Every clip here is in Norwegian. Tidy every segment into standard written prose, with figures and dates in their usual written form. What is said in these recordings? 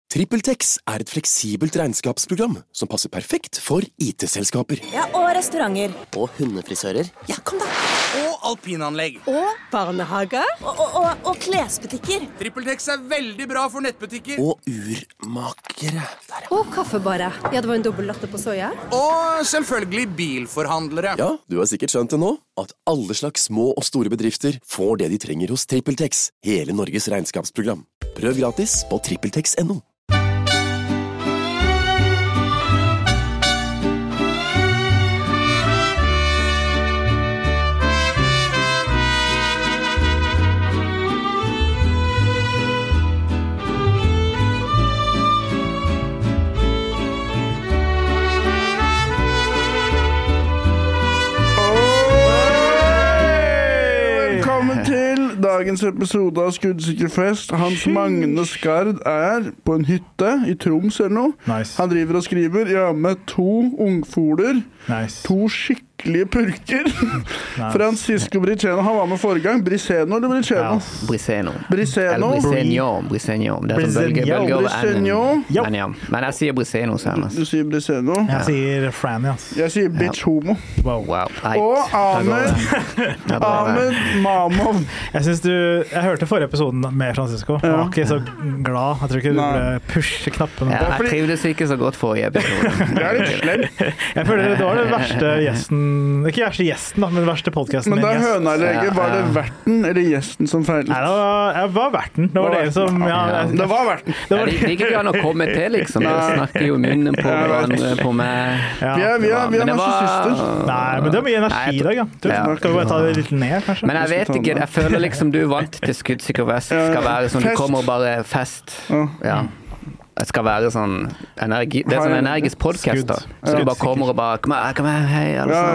TrippelTex er et fleksibelt regnskapsprogram som passer perfekt for IT-selskaper. Ja, og restauranter. Og hundefrisører. Ja, kom da. Og alpinanlegg. Og barnehager. Og klesbutikker. TrippelTex er veldig bra for nettbutikker. Og urmakere. Og kaffebarer. Ja, det var en dobbelt latte på soja. Og selvfølgelig bilforhandlere. Ja, du har sikkert skjønt det nå, at alle slags små og store bedrifter får det de trenger hos TrippelTex, hele Norges regnskapsprogram. Prøv gratis på TrippelTex.no. Dagens episode av Skuddsikker Fest. Hans Magne Skard er på en hytte i Troms eller noe. Nice. Han driver og skriver. Jeg har med 2 ungfoler. Nice. 2 skikkelige purker. Nice. Francisco Briceno, han var med forrige gang. Briceno eller Briceno? Ja, Briseno. Briceno. Eller Briseno. Det er sånn bølge over N. Men jeg sier Briseno senest. Du sier Briceno. Jeg sier Franny, ass. Jeg sier bitch homo. Wow. Og Ahmed Mamov. Jeg hørte forrige episoden med Francisco. Jeg var ikke så glad. Jeg tror ikke du ble pushe-knappen. Ja, jeg trivdes ikke så godt forrige episode. Det er litt slemt. Jeg føler det var den verste gjesten, ikke verste gjesten da, men den verste podcasten. Men da høna eller egget, var det verten eller gjesten som feilet? Nei, det var verten. Det var det som... Det var verten. Det ikke an å komme til, liksom. Det snakker jo munnen på hverandre på meg. Vi er narsissister. Nei, men det var mye energi i dag, ja. Du skal jo bare ta det litt ned, kanskje. Men jeg vet ikke, jeg føler liksom du er vant til Skuddsikker Vest. Skal være sånn, du kommer og bare fest. Ja. Det skal være sånn energi, det er sånn energisk podcast da. Så du bare kommer og bare kom her, hei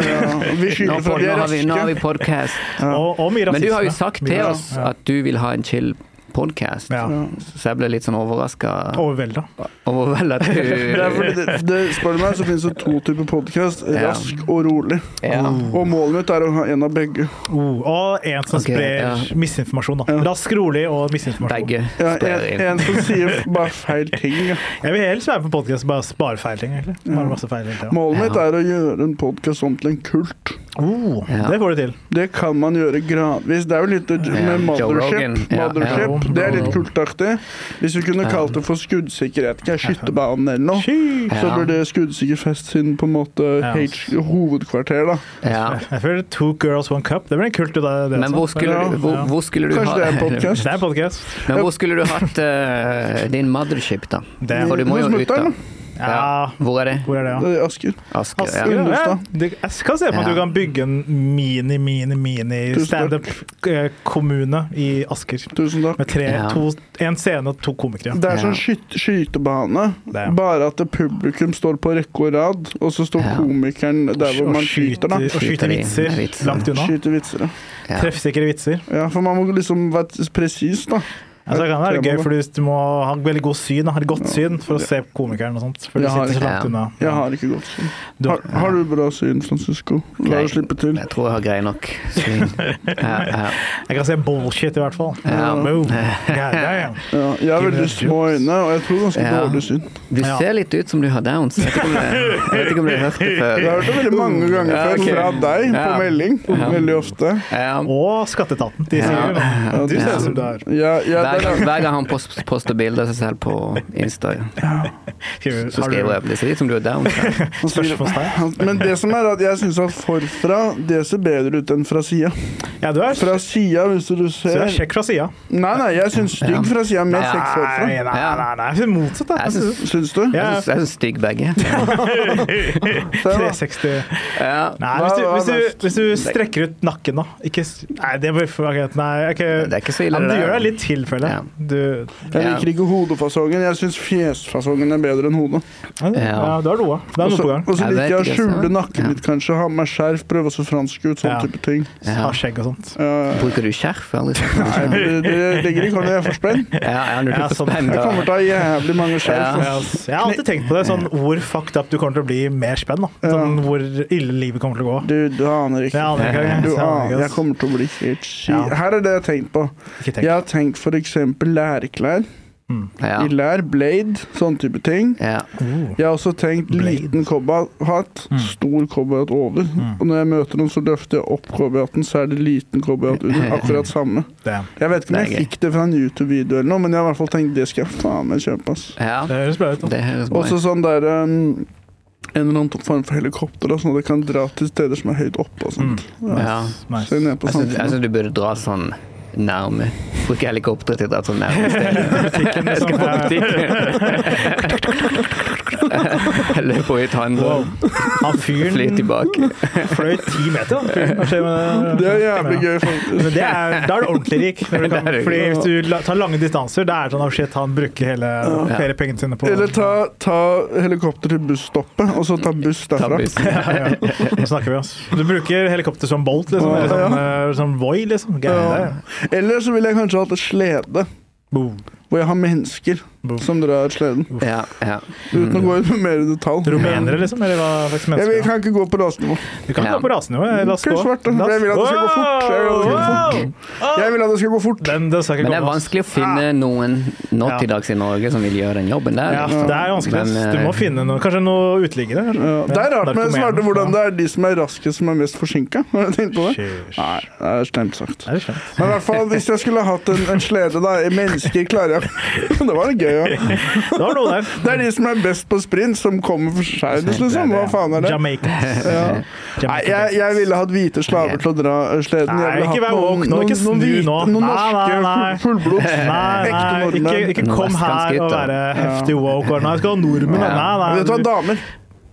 nå har vi podcast. Men du har jo sagt til oss at du vil ha en chill podcast. Så jeg ble litt sånn overrasket. Overveldet. Spør du meg, så finnes det 2 typer podcast. Rask og rolig. Og målet mitt er å ha en av begge. Og en som sprer misinformasjon da. Rask, rolig og misinformasjon. Begge. En som sier bare feil ting. Jeg vil helst være på podcast bare spare feil ting, egentlig. Bare masse feil ting. Målet mitt er å gjøre en podcast om til en kult. Det får du til. Det kan man gjøre gradvis. Det er jo litt med Mothership. Det er litt kultaktig. Hvis vi kunne kalt det for skuddsikkerhet, ikke skyttebanen eller noe, så blir det Skuddsikker Fest sin på en måte hovedkvarter da. Jeg føler 2 girls, 1 cup. Det blir en kult. Men hvor skulle du Kanskje det er en podcast? Det er en podcast. Men hvor skulle du hatt din mothership da? For du må jo ut da. Ja. Hvor er det? Det er Asker. Jeg kan se på at du kan bygge en mini stand-up-kommune i Asker. Tusen takk. Med 1 scene og 2 komikere. Det er sånn skytebane, bare at publikum står på rekke og rad, og så står komikeren der hvor man skyter da. Og skyter vitser langt unna. Skyter vitser, Treffsikre vitser. Ja, for man må liksom være precis da. Altså, det kan være gøy, for du må ha veldig god syn, ha et godt syn for å se komikeren og sånt, for du sitter så langt unna. Jeg har ikke godt syn. Har du bra syn, Francisco? La oss slippe til. Jeg tror jeg har grei nok syn. Jeg kan se bullshit i hvert fall. Jeg har veldig små øyne, og jeg tror ganske dårlig syn. Du ser litt ut som du har downs. Jeg vet ikke om du har hørt det før. Jeg har hørt det veldig mange ganger før fra deg på melding, veldig ofte. Og Skatteetaten, de sier jo du ser som du er. Hver gang han poster bilder seg selv på Insta, så skriver jeg det ser ut som du er down. Men det som er at jeg synes at forfra, det ser bedre ut enn fra sida. Ja, du er fra sida, hvis du ser. Så du er kjekk fra sida? Nei, jeg synes stygg fra sida, mer kjekk forfra. Nei, jeg synes motsatt. Synes du? Jeg synes stygg begge. 360. Nei, hvis du strekker ut nakken da, nei, det blir for greit. Nei, det er ikke så ille. Men du gjør deg litt til, føler jeg. Jeg liker ikke hodefasongen. Jeg synes fjesfasongen er bedre enn hodet. Ja, det er noe. Det er noe på gang. Og så liker jeg å skjule nakken mitt, kanskje. Ha med skjerf, prøve å se fransk ut, sånn type ting. Ha skjegg og sånt. Bruker du skjerf? Nei, det ligger ikke når jeg er for spenn. Jeg kommer til å ha jævlig mange skjerf. Jeg har alltid tenkt på det, sånn hvor fucked up du kommer til å bli mer spenn, da. Sånn hvor ille livet kommer til å gå. Du aner ikke. Jeg kommer til å bli helt syk. Her er det jeg har tenkt på. Jeg har tenkt for eksempel lærklær. I lær, blade, sånn type ting. Jeg har også tenkt liten cowboyhatt, stor cowboyhatt over. Og når jeg møter noen, så løfter jeg opp cowboyhatten, så det liten cowboyhatt under, akkurat samme. Jeg vet ikke om jeg fikk det fra en YouTube-video eller noe, men jeg har I hvert fall tenkt, det skal jeg faen meg kjøpe, ass. Det høres bra ut. Også sånn der... en eller annen form for helikopter, sånn at det kan dra til steder som høyt oppe og sånt. Så ned på sånt. Jeg synes du burde dra sånn nærme. Bruke helikopter til å dra sånn nærme sted. Jeg skal på butikken. Jeg løper ut handel. Han fyren flyr tilbake. Fløy 10 meter. Det jævlig gøy, faktisk. Da det ordentlig rik. Fordi hvis du tar lange distanser, det sånn av shit han bruker hele feriepengene sine på. Eller ta helikopter til busstoppet, og så ta buss derfra. Nå snakker vi oss. Du bruker helikopter som Bolt, liksom. Eller som Voi, liksom. Eller så vil jeg kanskje ha et slede. Hvor jeg har mennesker som drar sleden. Uten å gå ut med mer i detalj. Rumenere, liksom? Eller hva slags mennesker? Vi kan ikke gå på rasenivå. Vi kan gå på rasenivå. La oss gå. Jeg vil at det skal gå fort. Jeg vil at det skal gå fort. Men det vanskelig å finne noen nå til dags I Norge som vil gjøre den jobben der. Ja, det vanskelig. Du må finne noe, kanskje noe utliggere. Det rart med svarte hvordan det de som raskest som mest forsinket. Har du tenkt på det? Nei, det stemt sagt. Men I hvert fall, hvis jeg skulle hatt en slede da, mennesker klarer jeg. Det var det gøy, Det var noe der. Det de som best på sprint, som kommer for seg, liksom. Hva faen det? Nei, jeg ville hatt hvite slaver til å dra sleden. Nei, ikke vær woke nå, ikke snu nå. Noen norske fullblods. Nei, ikke kom her og være heftig woke. Nei, jeg skal ha nordmenn. Nei. Vet du hva, damer?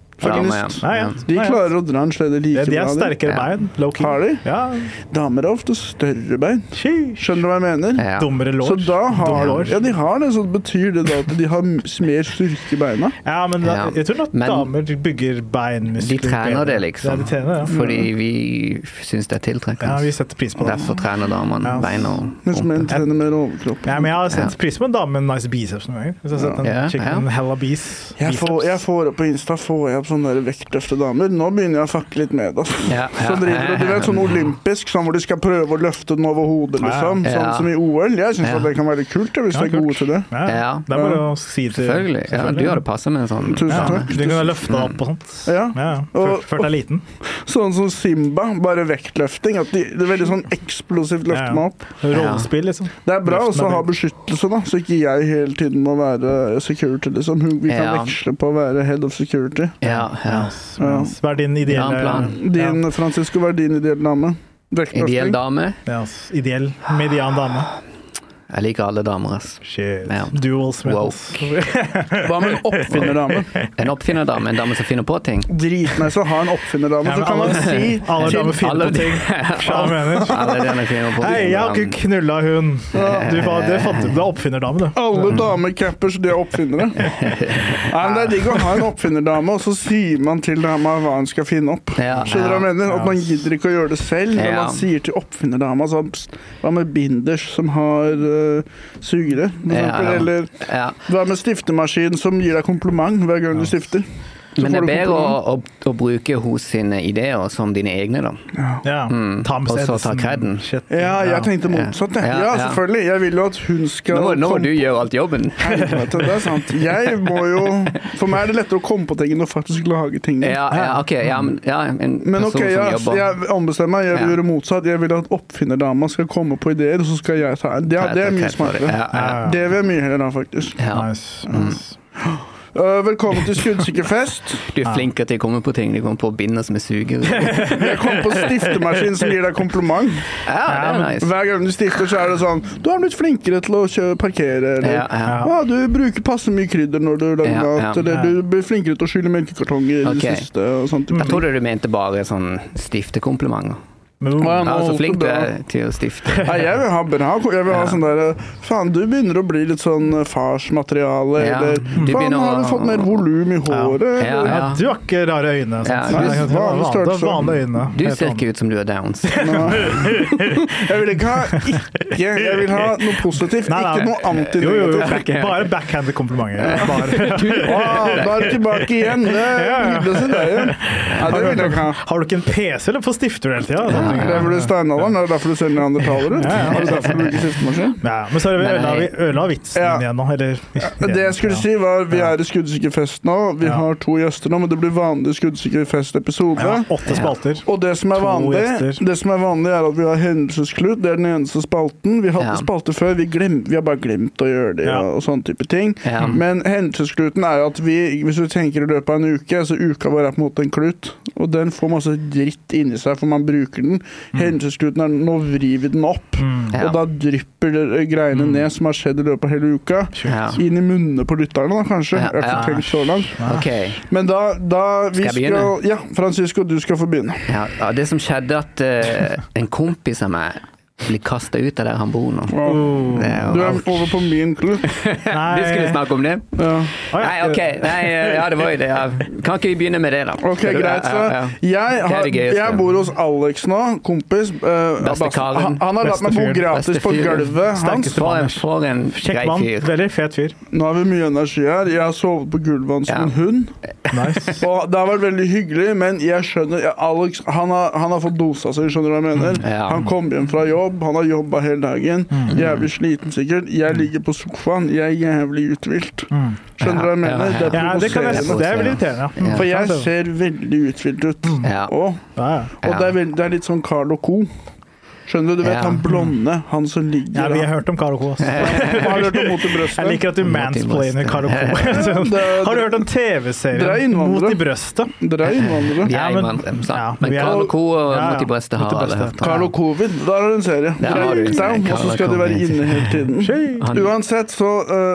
De klarer å dra en slede like bra. De sterkere bein, low-key. Har de? Ja. Damer har ofte større bein. Skjønner du hva jeg mener? Dummere lår. Så da de har det, så betyr det da at de har mer styrke I beina. Ja, men jeg tror at damer bygger beinmuskler. De trener det liksom. De trener, Fordi vi synes det tiltrekkende. Ja, vi setter pris på det. Derfor trener damene beina og mens menn trener mer overkropp. Ja, men jeg har sett pris på en dame med nice biceps noen ganger. Hvis jeg har sett en chicken hella biceps. Jeg får opp på Insta, sånne der vektløfte damer. Nå begynner jeg å fucke litt med det. Så driver du vet, sånn olympisk, sånn hvor de skal prøve å løfte den over hodet, liksom. Sånn som I OL. Jeg synes at det kan være kult, hvis du gode til det. Det bare å si til... Selvfølgelig. Du hadde passet med en sånn... Tusen takk. Du kunne løfte deg opp og sånt. Ført deg liten. Sånn som Simba, bare vektløfting. At det veldig sånn eksplosivt løfter meg opp. Rollespill, liksom. Det bra også å ha beskyttelse, da. Så ikke jeg hele tiden må være security, liksom. Vi kan veksle på å være head of security. Hva din ideelle... Francisco, hva din ideelle dame? Ideell dame? Ideell median dame. Jeg liker alle damer, ass. Dual smells. Hva med en oppfinnerdame? En oppfinnerdame, en dame som finner på ting. Dritnice å ha en oppfinnerdame, så kan man si... Alle damer finner på ting. Alle damer finner på ting. Hei, jeg har ikke knullet hun. Det fant du, oppfinnerdame, du. Alle damer cappers, de oppfinnere. Men det digg å ha en oppfinnerdame, og så sier man til dama hva han skal finne opp. Skjønner du hva jeg mener? At man gidder ikke å gjøre det selv, men man sier til oppfinnerdama, hva med binders som har... sugere, eller hva med stiftemaskin som gir deg kompliment hver gang du stifter. Men det bedre å bruke hos sine ideer som dine egne, da. Og så ta kredden. Jeg tenkte motsatt, selvfølgelig. Jeg vil jo at hun skal... Nå må du gjøre alt jobben. Det sant. Jeg må jo... For meg det lettere å komme på ting enn å faktisk lage ting. Men jeg ombestemmer meg. Jeg vil gjøre motsatt. Jeg vil at oppfinnerdama skal komme på ideer, og så skal jeg ta... Det mye smartere. Det vil jeg mye heller da, faktisk. Nice. Velkommen til Skuddsikkerfest. Du flinker til å komme på ting. Du kommer på å binde som suger. Jeg kommer på stiftemaskin som gir deg kompliment. Det nice. Hver gang du stifter så det sånn, du har blitt flinkere til å parkere, eller du bruker passe mye krydder når du lager mat, eller du blir flinkere til å skylle melkekartonger i det siste og sånt. Jeg trodde du mente bare sånn stiftekomplimenter. Så flink du til å stifte. Jeg vil ha bra. Jeg vil ha sånn der, faen, du begynner å bli litt sånn farsmateriale, eller faen, har du fått mer volum i håret? Du har ikke rare øyne. Vanlige øyne. Du ser ikke ut som du Downs. Jeg vil ikke ha jeg vil ha noe positivt, ikke noe anti-negativt. Bare backhanded komplimenter. Da det tilbake igjen. Det vil jeg ikke ha. Har du ikke en PC, eller får stifter du hele tiden? Lever du I steinalderen? Det derfor du ser neandertalere ut? Det derfor du bruker skiftemaskin? Ja, men så vi ødela vitsen igjen nå, eller? Det jeg skulle si var, vi I skuddsikker fest nå, vi har 2 gjester nå, men det blir vanlig skuddsikker fest-episode. 8 spalter. Og det som vanlig at vi har hendelsesklut, det den eneste spalten. Vi hadde spalter før, vi har bare glemt å gjøre det, og sånne type ting. Men hendelseskluten jo at hvis du tenker I løpet av en uke, så uka vår på en måte en klut, og den får masse dritt inni seg, for man bruker den. Hendelseskluten nå vrir vi den opp, og da drypper greiene ned som har skjedd I løpet av hele uka, inn I munnene på lytterne da, kanskje. Jeg har ikke tenkt så langt. Men da vi skal... Ja, Francisco, du skal få begynne. Ja, det som skjedde at en kompis av meg blir kastet ut av der han bor nå. Du over på min klubb. Du skulle snakke om det? Nei, ok. Det var jo det. Kan ikke vi begynne med det da? Ok, greit. Jeg bor hos Alex nå, kompis. Han har latt meg bo gratis på gulvet hans. For en grei fyr. Veldig fet fyr. Nå har vi mye energi her. Jeg har sovet på gulvet hans som en hund. Og det har vært veldig hyggelig, men jeg skjønner, Alex, han har fått dosa seg, skjønner du hva jeg mener? Han kom hjem fra jobb, han har jobbet hele dagen, jævlig sliten sikkert, jeg ligger på sofaen, jeg jævlig uthvilt. Skjønner du hva jeg mener? Det provoserende. Det veldig irriterende. For jeg ser veldig uthvilt ut. Og det litt sånn Carl og Co. Skjønner du, vet han blonde, han som ligger... Ja, vi har hørt om Carl og Co. Har du hørt om Mot I brøstet? Jeg liker at du mansplainer Carl og Co. Har du hørt om TV-serien Mot I brøstet? Dere innvandrere. Vi innvandrere, men Carl og Co og Mot I brøstet har alle hørt. Carl og Covid, da det en serie. Og så skal de være inne hele tiden. Uansett, så...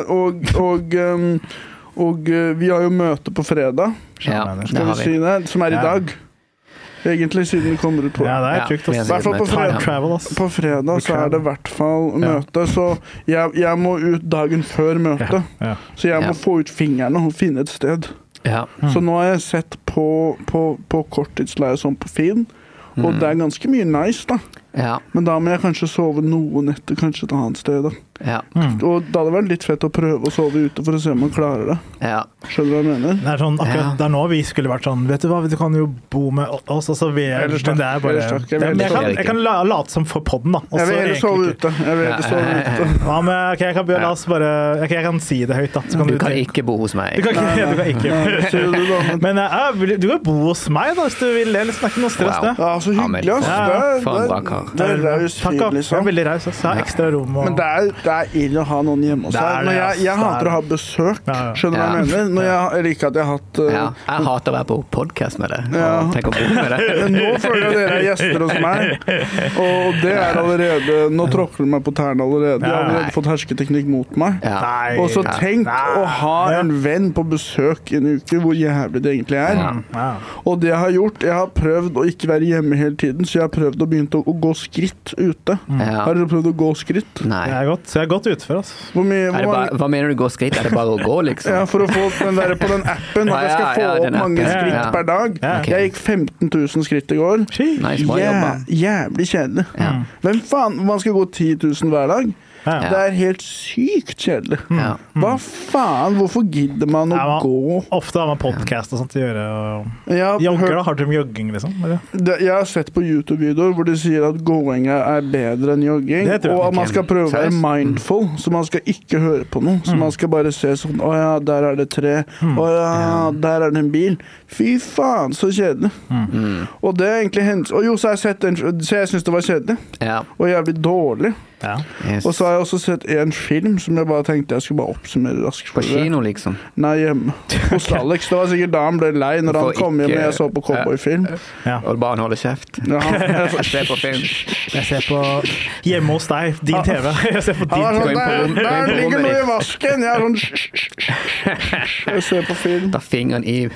Og vi har jo møte på fredag, skal vi si det, som I dag. Egentlig siden vi kommer ut på. Ja, det trygt. I hvert fall på fredag så det I hvert fall møte, så jeg må ut dagen før møte. Så jeg må få ut fingrene og finne et sted. Så nå har jeg sett på korttidsleie sånn på Finn, og det ganske mye nice da. Men da må jeg kanskje sove noen etter, kanskje et annet sted da. Og da det vært litt fett å prøve å sove ute for å se om man klarer det. Skjønner du hva jeg mener? Det sånn, akkurat der nå vi skulle vært sånn, vet du hva, du kan jo bo med oss, altså vi men det bare... Jeg kan late som for podden da. Jeg vil heller sove ute. Ja, men ok, jeg kan begynne oss bare, jeg kan si det høyt da. Du kan ikke bo hos meg. Du kan ikke. Men du kan bo hos meg da, hvis du vil det, eller snakke noe stress det. Ja, så hyggelig ass. For en bra kar. Det raus fyr, liksom. Det veldig raus, ass. Det ekstra rom. Men det ille å ha noen hjemme hos deg. Jeg hater å ha besøk, skjønner du hva jeg mener? Jeg liker at jeg har hatt... Jeg hater å være på podcast med deg. Tenk å bo med deg. Nå føler jeg dere gjester hos meg, og det allerede... Nå tråkker du meg på tærne allerede. Jeg har allerede fått hersketeknikk mot meg. Og så tenk å ha en venn på besøk I en uke, hvor jævlig det egentlig Og det jeg har gjort, jeg har prøvd å ikke være hjemme hele tiden, så jeg har prøvd å begynne å gå skritt ute. Har dere prøvd å gå skritt? Nei. Så jeg har gått utfor, altså. Hva mener du gå skritt? Det bare å gå, liksom? Ja, for å få den der på den appen, at jeg skal få opp mange skritt per dag. Jeg gikk 15 000 skritt I går. Jævlig kjedelig. Hvem faen? Man skal gå 10 000 hver dag? Det helt sykt kjedelig. Hva faen? Hvorfor gidder man å gå? Ofte har man podcast og sånt å gjøre. Jogger da? Har du med jogging, liksom? Jeg har sett på YouTube-videoer hvor de sier at gåing bedre enn jogging, og at man skal prøve å være mindful, så man skal ikke høre på noe, så man skal bare se sånn, åja, der det tre, åja, der det en bil. Fy faen, så kjedelig. Og det egentlig hendt. Og jo, så har jeg sett så jeg synes det var kjedelig. Og jævlig dårlig. Og så har jeg også sett en film som jeg bare tenkte jeg skulle bare oppsummere raskt. På kino, liksom? Nei, hjemme. Hos Alex. Det var sikkert da han ble lei når han kom hjem og jeg så på cowboyfilm. Og bare han holder kjeft. Jeg ser på film. Jeg ser på hjemme hos deg, din TV. Jeg ser på din TV. Der ligger noe I vasken. Jeg sånn... Jeg ser på film. Da fingeren I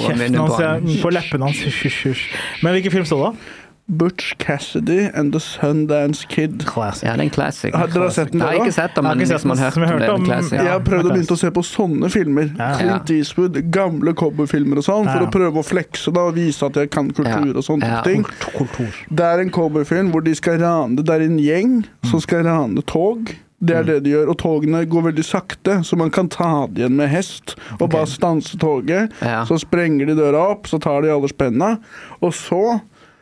på leppen hans. Men hvilken film så da? Butch Cassidy and the Sundance Kid. Classic. Ja, det en classic. Har dere sett den da? Jeg har ikke sett den, men liksom man har hørt om det. Jeg har prøvd å begynne å se på sånne filmer. Clint Eastwood, gamle cowboyfilmer og sånn, for å prøve å flekse da, og vise at jeg kan kultur og sånne ting. Det en cowboyfilm hvor de skal rane, det en gjeng som skal rane tog. Det det de gjør, og togene går veldig sakte, så man kan ta det igjen med hest, og bare stanse toget, så sprenger de døra opp, så tar de alle spennene, og så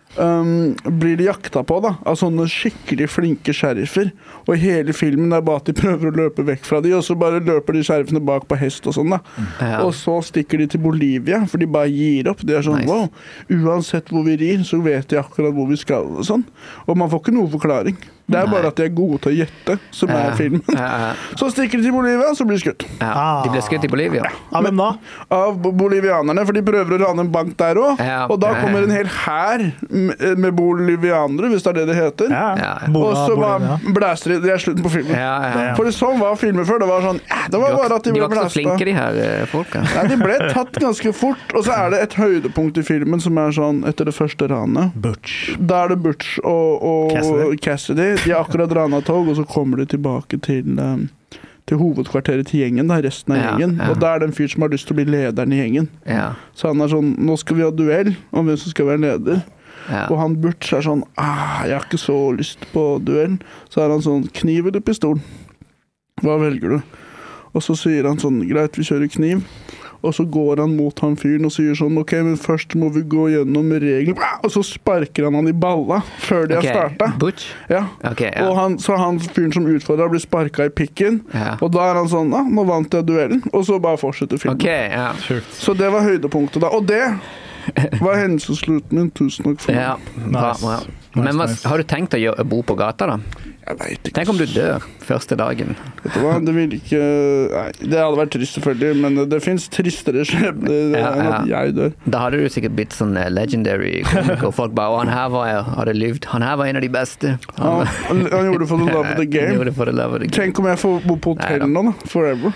blir de jakta på da, av sånne skikkelig flinke sheriffer, og hele filmen bare at de prøver å løpe vekk fra de, og så bare løper de sheriffene bak på hest og sånn da, og så stikker de til Bolivia, for de bare gir opp, de sånn, wow, uansett hvor vi rir, så vet de akkurat hvor vi skal og sånn, og man får ikke noe forklaring. Det bare at de gode til å gjette, som filmen. Så stikker de til Bolivia, så blir de skutt. De ble skutt i Bolivia? Av hvem da? Av bolivianerne, for de prøver å rane en bank der også. Og da kommer en hel hær med bolivianere, hvis det det heter. Og så blæser de slutten på filmen. For sånn var filmen før. Det var sånn, det var bare at de ble blæst. De var ikke så flinke, de her folka. De ble tatt ganske fort. Og så det et høydepunkt i filmen som sånn, etter det første ranet. Butch. Da det Butch og Cassidy. De akkurat ranet tog, og så kommer de tilbake til hovedkvarteret til gjengen, da, resten av gjengen. Og da det en fyr som har lyst til å bli lederen i gjengen. Så han sånn, nå skal vi ha duell om hvem som skal være leder. Og han Butch sånn, jeg har ikke så lyst på duell. Så han sånn, kniv eller pistol? Hva velger du? Og så sier han sånn, greit, vi kjører kniv. Og så går han mot han fyren og sier sånn, ok, men først må vi gå gjennom regler. Og så sparker han i balla før de har startet. Butch? Ja. Og så han fyren som utfordrer blir sparket i pikken. Og da han sånn, nå vant jeg duellen. Og så bare fortsetter filmen. Så det var høydepunktet da. Og det var hendelseslutten min. Tusen takk for det. Men har du tenkt å bo på gata da? Jeg vet ikke. Tenk om du dør første dagen. Vet du hva, det vil ikke... Nei, det hadde vært trist selvfølgelig, men det finnes tristere skjebner enn at jeg dør. Da hadde du sikkert blitt sånn legendary komiker, og folk bare, han her var en av de beste. Han gjorde det for the love of the game. Tenk om jeg får bo på hotell nå da, forever.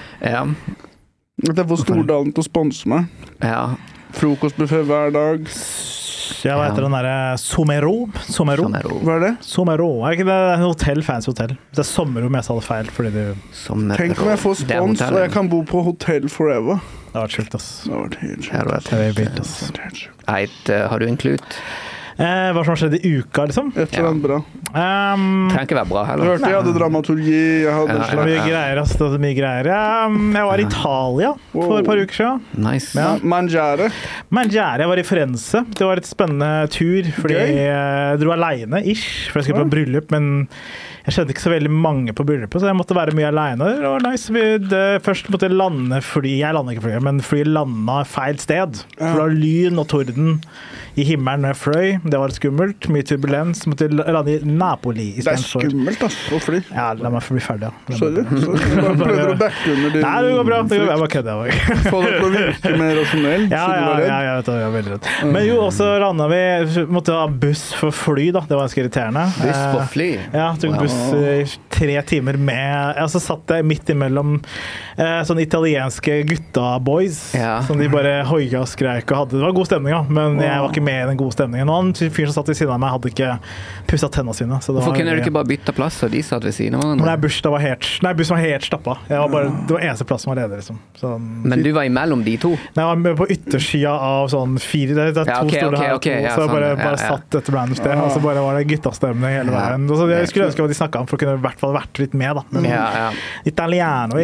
At jeg får Stordalen til å sponse meg. Frokostbuffet hver dag. Ja, hva heter den der? Somero? Hva det? Somero. Ikke det hotell, fancy hotell. Det sommerrom jeg sa det feil, fordi det... Tenk om jeg får spons, og jeg kan bo på hotell forever. Det har vært sjukt, ass. Det har vært helt sjukt. Har du en klut? Hva som har skjedd i uka, liksom? Et eller annet bra. Trenger ikke være bra heller. Jeg hørte jeg hadde dramaturgi, jeg hadde mye greier. Jeg var i Italia for et par uker siden. Nice. Mangiare, jeg var i Firenze. Det var et spennende tur, fordi jeg dro alene, for jeg skulle på bryllup, men jeg kjente ikke så veldig mange på bryllupet, så jeg måtte være mye alene. Det var nice. Først måtte jeg lande jeg landet ikke men flyet landet feil sted. For det var lyn og torden i himmelen med fløy. Det var skummelt, mye turbulens. Måtte lande i Napoli i stedet for. Det skummelt, å fly. Ja, la meg få bli ferdig. Sorry. Du prøver å backe under din... Nei, det går bra. Jeg bare kødder. Få det til å virke mer rasjonell. Ja, jeg vet det. Jeg er veldig redd. Men jo, også landet vi, måtte ha buss for fly da. Det var ganske irriterende. Buss for fly? Ja, tok buss 3 timer med... Så satt jeg midt imellom sånne italienske gutta-boys, som de bare hoia og skreik og hadde. Det var god stemning, men jeg var ikke med i den gode stemningen. Og han fyren som satt ved siden av meg hadde ikke pusset tennene sine. Hvorfor kunne du ikke bare bytte plass, og de satt ved siden av hverandre? Nei, bussen var helt stappet. Det var eneste plass som var ledig, liksom. Men du var imellom de to? Nei, jeg var på yttersida av sånn 4, det 2 stoler her, så jeg bare satt et random sted, og så bare var det guttastemning hele veien. Jeg skulle ønske hva de snakket om, for å kunne i hvert fall vært litt med, da. Men Italiano.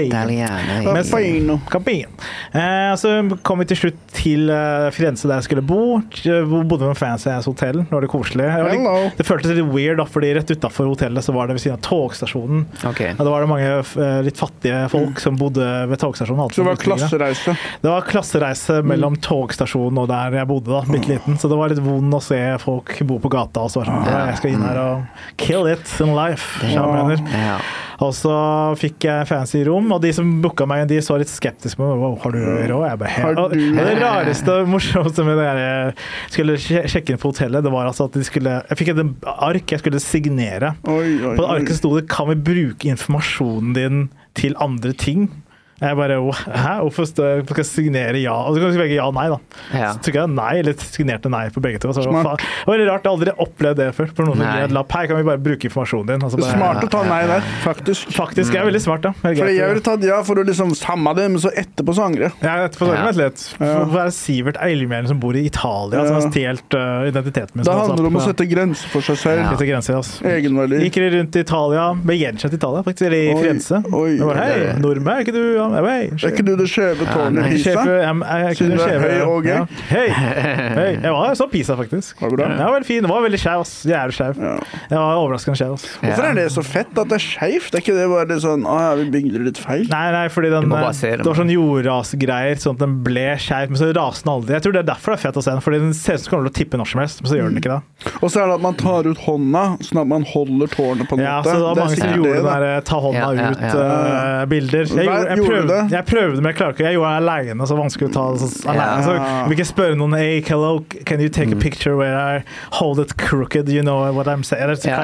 Capino. Så kom vi til slutt til Firenze der jeg skulle bo. Bodde med fancy hotell. Nå var det koselig. Det føltes litt weird, da, fordi rett utenfor hotellet så var det ved siden av togstasjonen. Og da var det mange litt fattige folk som bodde ved togstasjonen. Så det var klassereise? Det var klassereise mellom togstasjonen og der jeg bodde, da, bitte liten. Så det var litt vond å se folk bo på gata og så var sånn, jeg skal inn her og kill it in life, som jeg mener. Og så fikk jeg fancy rom, og de som booket meg, de så litt skeptisk på meg. Har du råd? Jeg bare, og det rareste og morsomste med det jeg skulle sjekke inn på hotellet, det var altså at jeg fikk et ark jeg skulle signere. På det arket stod det, kan vi bruke informasjonen din til andre ting? Jeg bare, hvorfor skal jeg signere ja? Og så kan du velge ja og nei da. Så trykker jeg nei, eller signerte nei på begge to. Det var veldig rart, jeg har aldri opplevd det før. For noen som gir et lapp, her kan vi bare bruke informasjonen din. Det er smart å ta nei der, faktisk. Faktisk, jeg er veldig smart da. Fordi jeg ville tatt ja for å liksom samme det, men så etterpå så angre. Ja, etterpå så angre meg litt. For det er Sivert Eilmjælen som bor i Italia, som har stjelt identiteten min. Det handler om å sette grenser for seg selv. Sette grenser, altså. Egenverdi. Gikk rundt i Italia, ble gjenkjent i Italia, faktisk, eller i Firenze. Hei, nordmenn, er ikke du? Er ikke du det skjeve tårnet i Pisa? Siden du er høy og gøy? Hei. Jeg så Pisa, faktisk. Var det bra? Det var veldig fin. Det var veldig skjev, ass. Jeg er skjev. Jeg var overraskende skjev, ass. Hvorfor er det så fett at det er skjevt? Er ikke det bare sånn, vi bygde det litt feil? Nei, fordi det var sånn jordrasgreier, sånn at den ble skjev, men så rasen aldri. Jeg tror det er derfor det er fett å se den, fordi den ser ut som kommer til å tippe når som helst, men så gjør den ikke det. Og så er det at man tar ut hånda, sånn at man holder tårnet på en måte. Ja, så det var mange som gjorde det der, ta hånda ut bilder. Jeg prøvde, men jeg klarer ikke. Jeg gjorde det alene, så vanskelig å ta det alene. Så vi kan spørre noen, hey, hello, can you take a picture where I hold it crooked, you know what I'm saying?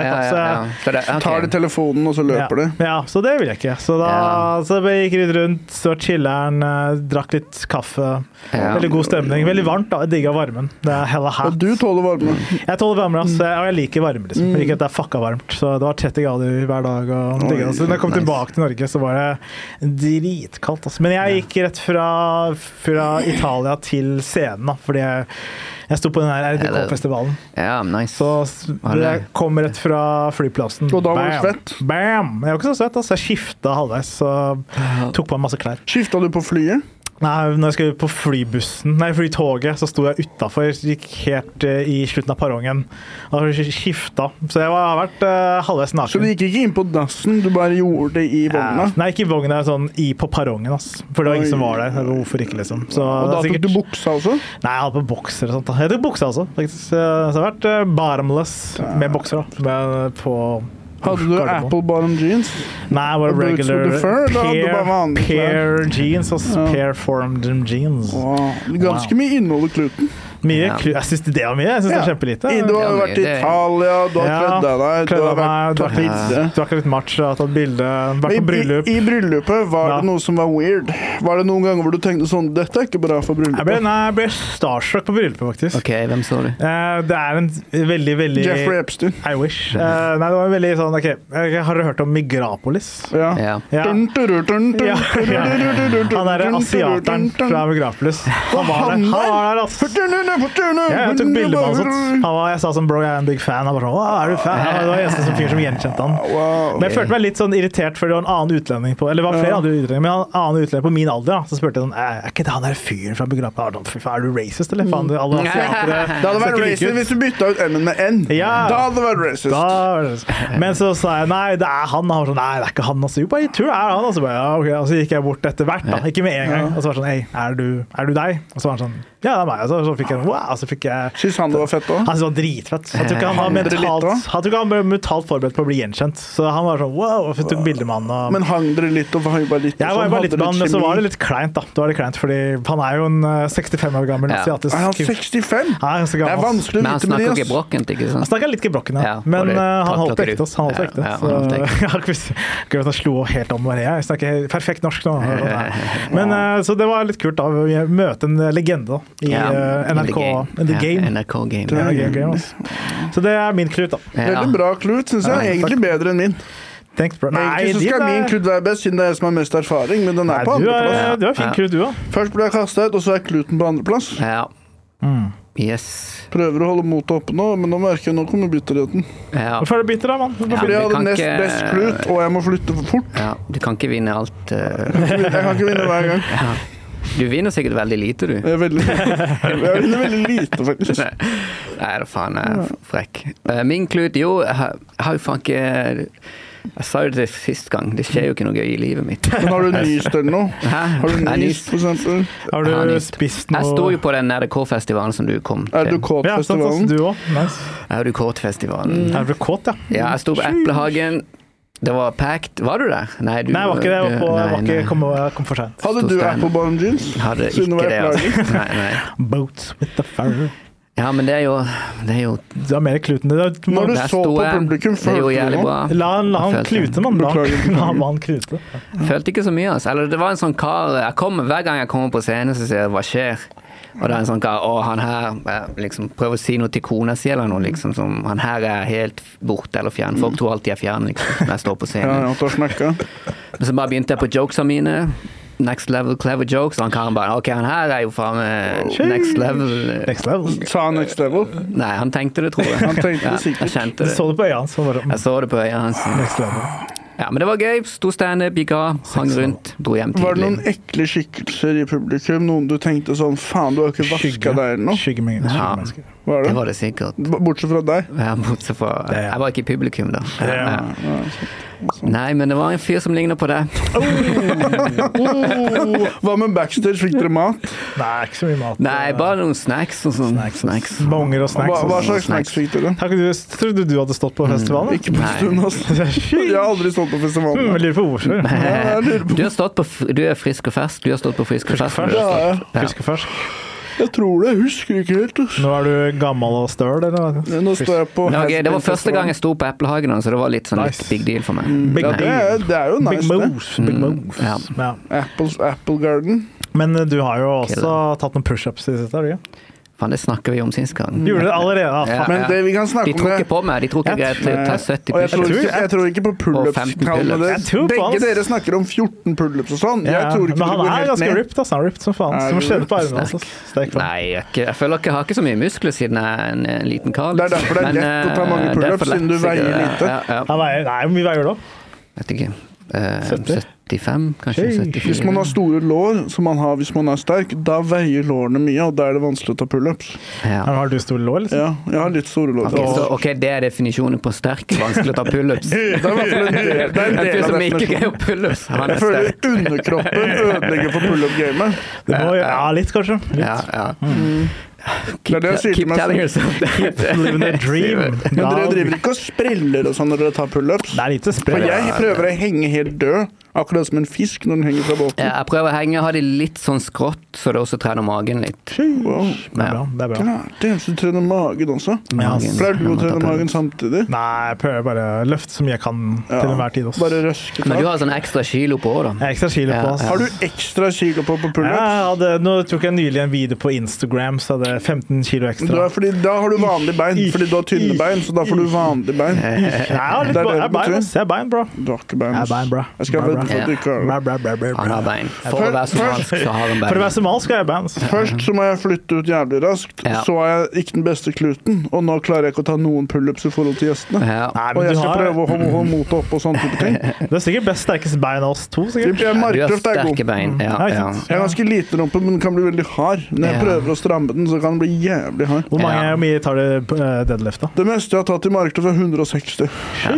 Tar de telefonen, og så løper de. Ja, så det vil jeg ikke. Så vi gikk litt rundt, så chilleren, drakk litt kaffe. Veldig god stemning. Veldig varmt, da. Jeg digger varmen. Det er hella hat. Og du tåler varmen? Jeg tåler varmen, altså. Og jeg liker varme, liksom. Jeg liker at det er fucka varmt. Så det var 30 grader hver dag. Og digger. Så når jeg kom tilbake til Norge, så var det dritkaldt, altså. Men jeg gikk rett fra Italia til scenen, da, fordi jeg sto på den her RDK-festivalen. Ja, nice. Så jeg kom rett fra flyplassen. Og da var du svett? Bam! Jeg var ikke så svett, altså. Jeg skiftet halvveis, så tok på en masse klær. Skiftet du på flyet? Nei, når jeg skulle på flytoget, så sto jeg utenfor, gikk helt i slutten av perrongen, og skiftet. Så jeg har vært halvveis naken. Så du gikk ikke inn på dassen, du bare gjorde det i vogna? Nei, ikke i vogna, sånn på perrongen, ass. For det var ingen som var der. Hvorfor ikke, liksom. Så, og da tok du buksa også? Nei, jeg hadde på bokser og sånt. Jeg tok buksa også, faktisk. Så jeg har vært bottomless med bokser, da. På hadde du Apple bottom jeans? Nei, det var regular pear jeans, pear-formed jeans. Ganske mye innhold i kluten. Jeg synes det var mye. Jeg synes det er kjempelite. Du har vært i Italia, du har kledd deg, du har vært litt matcha, tatt bilde, vært på bryllup. I bryllupet var det noe som var weird. Var det noen ganger hvor du tenkte sånn, dette er ikke bra for bryllupet? Jeg ble starstruck på bryllupet, faktisk. Ok, hvem så du? Det er en veldig Jeffrey Epstein. I wish. Nei, det var veldig sånn, ok, har dere hørt om Migrapolis? Ja. Han er asiateren fra Migrapolis. Han var der, altså. Jeg tok bilder med han. Jeg sa sånn, bro, jeg er en big fan. Han var sånn, er du fan? Det var eneste som fyr som gjenkjente han. Men jeg følte meg litt sånn irritert, for det var en annen utlending på, eller det var flere andre utlendinger, men en annen utlending på min alder, da. Så spurte jeg sånn, er ikke det han der fyren fra Migrapolis? Er du racist, eller faen? Alle asiatere. Det hadde vært racist hvis du bytta ut N-en med N. Da hadde det vært racist. Men så sa jeg, nei, det er han. Han var sånn, nei, det er ikke han. Jo, bare, jeg tror det er han. Og så gikk jeg bort etter hvert, da. Ikke med en gang. Og så var det sånn, hey, er du deg? Og så var han sånn, ja, det er meg. Så fikk jeg, wow, så fikk jeg... Synes han det var fett også? Han synes det var dritfett. Jeg tror ikke han var mentalt forberedt på å bli gjenkjent. Så han var sånn, wow, og tok bilder med han. Og... Men hang dere litt og viba litt? Jeg var litt med han, men så var det litt kleint da. Det var litt kleint, fordi han er jo en 65 år gammel asiatisk... Er han 65? Ja, det er vanskelig å vite med de, Men han snakker gebrokkent, ikke sant? Han snakker litt gebrokken, ja. Men han holdt ekte, Han holdt ekte. Han slo helt om hva det er. Jeg snakker perfekt norsk nå. Men så det var litt kult da, å møte en legende i NRK Game. Så det er min klut da. Veldig bra klut, synes jeg. Egentlig bedre enn min. Thanks, bro. Egentlig så skal min klut være best, siden det er jeg som har mest erfaring, men den er på andreplass. Du har fin klut, du da. Først ble jeg kastet ut, og så er kluten på andreplass. Ja. Yes. Prøver å holde motet oppe nå, men nå merker jeg nå kommer bitterheten. Hvorfor er det bitter da, mann? Fordi jeg hadde nest best klut, og jeg må flytte fort. Ja, du kan ikke vinne alt. Jeg kan ikke vinne hver gang. Du vinner sikkert veldig lite, du. Jeg vinner veldig lite, faktisk. Nei, da faen, jeg er frekk. Min klut, jo, jeg har jo faen ikke... Jeg sa jo det sist gang, det skjer jo ikke noe gøy i livet mitt. Men har du nyst eller noe? Har du nyst, for eksempel? Har du spist noe? Jeg står jo på den RDK-festivalen som du kom til. Er du kåt-festivalen? Ja, du også. Nice. Er du kåt-festivalen? Er du kåt, ja? Ja, jeg stod på Eplehagen. Det var packed. Var du der? Nei, jeg var ikke det. Jeg kom for sent. Hadde du Apple bottom jeans? Hadde ikke det, altså. Nei. Boats with the fur. Ja, men det er jo Du har mer kluten. Når du så på publikum det er jo jævlig bra. La han klute, mann. La han klute. Følte ikke så mye, altså. Eller det var en sånn kar, hver gang jeg kommer på scenen, så sier jeg, hva skjer? Og det er en sånn kar, han her, liksom, prøver å si noe til kona si, eller noe, liksom, som, han her er helt borte eller fjern. Folk tror alltid jeg er fjern, liksom, når jeg står på scenen. Ja, snakka. Men så bare begynte jeg på jokesa mine. Next level clever jokes. Han kan bare, ok, han her er jo faen next level. Next level? Sa han next level? Nei, han tenkte det, tror jeg. Han tenkte det sikkert. Jeg kjente det. Du så det på øynene hans? Jeg så det på øynene hans. Next level. Ja, men det var gøy. Sto stand-up, gikk av, hang rundt, dro hjem tidlig. Var det noen ekle skikkelser i publikum? Noen du tenkte sånn, faen, du har ikke vasket deg eller noe? Skyggemennesker. Var det? Det var det sikkert. Bortsett fra deg? Ja, bortsett fra... Jeg var ikke i publikum da. Ja. Nei, men det var en fyr som ligner på deg. Hva med backstage? Fikk dere mat? Nei, ikke så mye mat. Nei, bare noen snacks og sånn. Snacks. Bonger og snacks. Hva slags snacks fikk dere? Trodde du hadde stått på festivalen? Ikke på stund, altså. Jeg har aldri stått på festivalen. Jeg lurer på hvorfor. Du er frisk og fersk. Du har stått på frisk og fersk. Frisk og fersk. Jeg tror det, jeg husker ikke helt. Nå er du gammel og støl, eller? Nå står jeg på... Det var første gang jeg sto på Eplehagen, så det var litt sånn litt big deal for meg. Ja, det er jo nice, det. Big moves. Ja. Apple Garden. Men du har jo også tatt noen push-ups i sitt her, ikke? Faen, det snakker vi om sist gang. Gjorde det allerede? Ja. Men det vi kan snakke om... De tror ikke på meg, de tror ikke greit til å ta 70 push-ups. Jeg tror ikke på pull-ups. Begge dere snakker om 14 pull-ups og sånn. Jeg tror ikke men han det går er helt ganske ned. ripped, altså. Han er ripped som faen. Så må skjede på armene hans. Nei, jeg føler ikke jeg har ikke så mye muskler siden jeg er en liten karl. Det er derfor det er lett å ta mange pull-ups, siden du veier lite. Nei, hvor mye veier du da? Vet ikke. 75, kanskje 74. Hvis man har store lår, som man har hvis man er sterk, da veier lårene mye, og da er det vanskelig å ta pull-ups. Men har du store lår, liksom? Ja, jeg har litt store lår. Ok, det er definisjonen på sterk, vanskelig å ta pull-ups. Det er i hvert fall en del av som ikke definisjonen. greier pull-ups. Jeg føler underkroppen ødelegger for pull-up-gamet. Ja, litt kanskje. Ja. Det er det jeg sier til meg. Keep telling yourself that. Living a dream. Men dere driver ikke og spreller og sånn når dere tar pull-ups? Det er lite sprell. For jeg prøver å henge helt død, akkurat som en fisk når den henger fra båten. Ja, jeg prøver å henge, ha det litt sånn skrått, så det også trener magen litt. Wow. Det er bra. Det eneste du trener magen også. Pleier du å trene magen samtidig? Nei, jeg prøver bare å løfte så mye jeg kan til enhver tid også. Bare røske Men du har sånn ekstra kilo på da. Ekstra kilo på. Altså. Har du ekstra kilo på pull-ups? Nå tok jeg nylig en video på Instagram, så hadde jeg 15 kilo ekstra. Fordi da har du vanlige bein, fordi du har tynne bein, så da får du vanlige bein. Jeg har bein, bro. Du har ikke bein. Jeg har bein, bro. Jeg skal vedde for at du ikke har det. Han har bein. For å være somalsk, så har han bein. For å være somalsk har jeg bein. Først så må jeg flytte ut jævlig raskt, så er jeg ikke den beste kluten, og nå klarer jeg ikke å ta noen pull-ups i forhold til gjestene. Og jeg skal prøve å holde motet opp og sånne type ting. Det er sikkert best sterkest bein av oss to, sikkert. Du har sterke bein, Jeg er ganske liten rumpe, men den kan bli veldig hard. Når jeg prøver å stramme den, så kan den bli jævlig hard. Hvor mye tar det deadlift da? Det meste jeg har tatt i markedet er 160.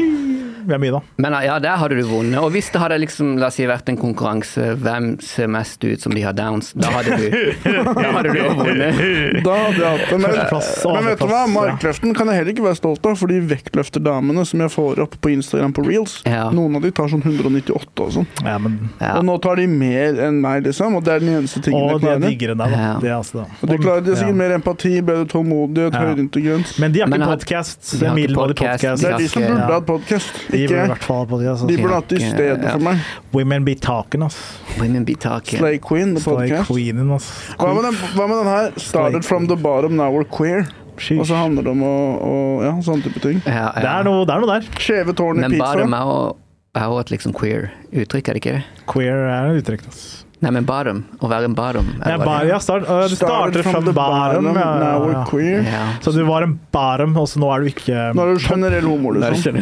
Vi er mye da. Men ja, der hadde du vunnet. Og hvis det hadde liksom, la oss si, vært en konkurranse, hvem ser mest ut som de har downs, da hadde du vunnet. Da hadde jeg hatt det. Men vet du hva, markløften kan jeg heller ikke være stolt av, for de vektløfterdamene som jeg får opp på Instagram på Reels, noen av de tar sånn 198 og sånn. Og nå tar de mer enn meg, liksom, og det er den eneste tingen jeg klarer. Og de er diggere enn deg, da. Det er altså da. Og de klarer sikkert mer empati, bedre tålmodighet, høyere intelligens. Men de har ikke podcast. Det er middelmådig podcast. Det er de som burde hatt podcast. De burde hatt i stedet for meg. Women be talking, ass. Women be talking. Slay Queen, the podcast. Hva med den her? Started from the bottom, now we're queer. Og så handler det om sånne type ting. Det er noe der. Skjeve tårn i pizza. Men bottom er jo et liksom queer uttrykk, er det ikke det? Queer er et uttrykk, ass. Nei, men bottom. Å være en bottom. Det starter from the bottom. Now we're queer. Så du var en bottom, og så nå er du ikke... Nå er du generell homo, liksom.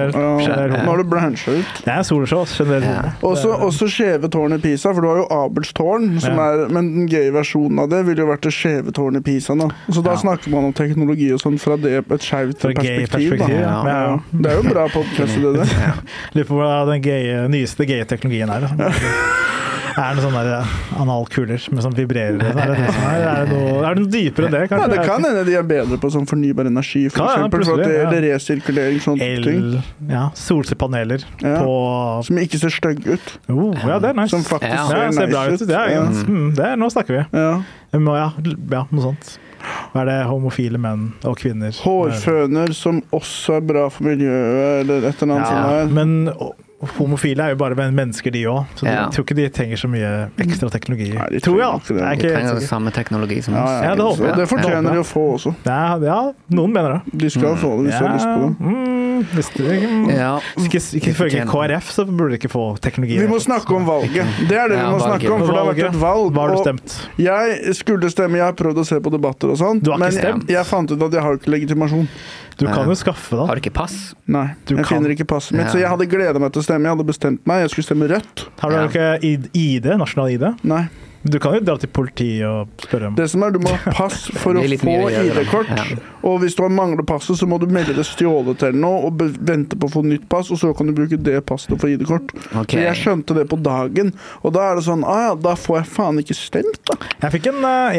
Nå er du bransjet ut. Det er soloshow, generell homo. Også skjeve tårn i Pisa, for du har jo Abels tårn, men den gøye versjonen av det vil jo vært det skjeve tårn i Pisa nå. Så da snakker man om teknologi og sånn fra det et skjevt perspektiv. Det er jo bra podcast i det der. Lurer på hva den nyeste gøye teknologien er. Er det noen sånne analkuler med sånn vibrerer? Er det noe dypere enn det, kanskje? Ja, det kan hende de er bedre på sånn fornybar energi, for eksempel, for at det er resirkulering, sånne ting. Solcellepaneler som ikke ser stygge ut. Ja, det er nice. Som faktisk ser nice ut. Nå snakker vi. Ja, noe sånt. Hva er det homofile menn og kvinner? Hårføner som også er bra for miljøet, eller et eller annet sånt der. Men homofile er jo bare mennesker de også, så jeg tror ikke de trenger så mye ekstra teknologi. Nei, de tror jeg. De trenger samme teknologi som oss. Ja, det håper jeg. Det fortjener de å få også. Ja, noen mener det. De skal få det hvis de har lyst på det. Ikke følge KrF, så burde de ikke få teknologi. Vi må snakke om valget. Det er det vi må snakke om, for det har vært et valg. Hva har du stemt? Jeg skulle stemme, jeg har prøvd å se på debatter og sånt, men jeg fant ut at jeg har ikke legitimasjon. Du kan jo skaffe da. Har du ikke pass? Nei, jeg finner ikke passet mitt, så jeg hadde gledet meg til å stemme. Jeg hadde bestemt meg. Jeg skulle stemme rødt. Har du ikke ID, nasjonal ID? Nei. Du kan jo dra til politiet og spørre om... Det som du må ha pass for å få ID-kort, og hvis du mangler passet, så må du melde det stjålet til noe, og vente på å få nytt pass, og så kan du bruke det passet for ID-kort. Så jeg skjønte det på dagen, og da det sånn, ja, da får jeg faen ikke stemt, da. Jeg fikk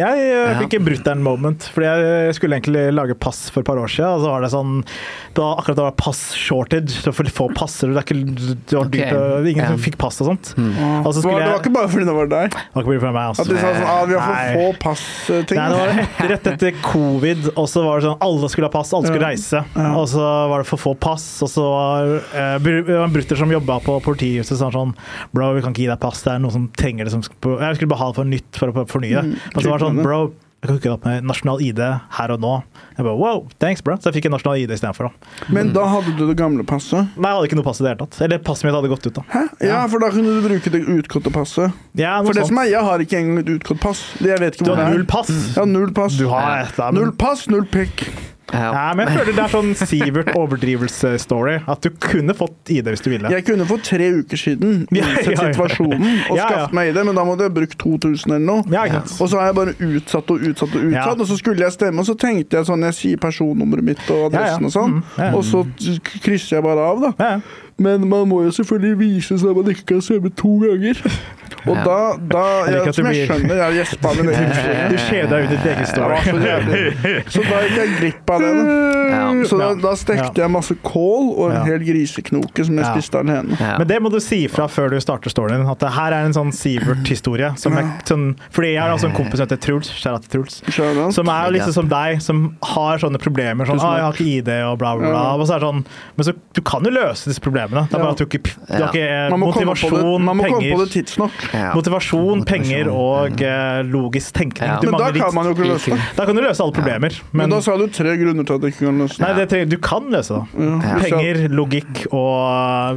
en brutter'n moment, fordi jeg skulle egentlig lage pass for et par år siden, og så var det sånn, akkurat da var pass-shortage, så for å få passer, det var dyrt, ingen som fikk pass og sånt. Det var ikke bare fordi det var deg. Det var ikke bare for meg, altså. At de sa sånn, vi har for få pass-ting. Nei, det var rett etter covid, og så var det sånn, alle skulle ha pass, alle skulle reise, og så var det for få pass, og så var det en brutter som jobbet på politihuset, sånn, bro, vi kan ikke gi deg pass, det noe som trenger det, jeg skulle bare ha det for nytt for å fornye det. Men så var det sånn, bro, jeg kan ikke opp med nasjonal ID her og nå. Jeg bare, wow, thanks bro. Så jeg fikk en nasjonal ID i stedet for da. Men da hadde du det gamle passet? Nei, jeg hadde ikke noe pass i det hele tatt. Eller passet mitt hadde gått ut da. Hæ? Ja, for da kunne du bruke det utgåtte passet. Ja, for det som jeg har ikke engang et utgått pass. Jeg vet ikke hvor det er. Du har null pass? Ja, null pass. Du har et, null pass, null pikk. Ja, men jeg føler det sånn Sivert overdrivelse-story, at du kunne fått ID hvis du ville. Jeg kunne fått 3 uker siden utsett situasjonen og skaffet meg ID, men da måtte jeg brukt 2000 eller noe. Og så har jeg bare utsatt, og så skulle jeg stemme, og så tenkte jeg sånn, jeg sier personnummeret mitt og adressen og sånn, og så krysser jeg bare av da. Men man må jo selvfølgelig vise så man ikke kan stemme 2 ganger. Og som jeg skjønner, jeg gjesper min egen historie. Du skjeder deg ut i et egen story. Så da gikk jeg glipp av det. Så da stekte jeg masse kål og en hel griseknoke som jeg spiste alene. Men det må du si fra før du starter storyen, at det her en sånn Sivert-historie. Fordi jeg har også en kompis som heter Truls, kjære til Truls, som liksom som deg, som har sånne problemer, sånn, jeg har ikke ID og bla bla bla, og så sånn, men så du kan jo løse disse problemene. Det er bare at du har ikke motivasjon, man må komme på det tidsnok. Motivasjon, penger og logisk tenkning. Men da kan man jo ikke løse det. Da kan du løse alle problemer. Men da sa du 3 grunner til at du ikke kan løse det. Nei, du kan løse det. Penger, logikk og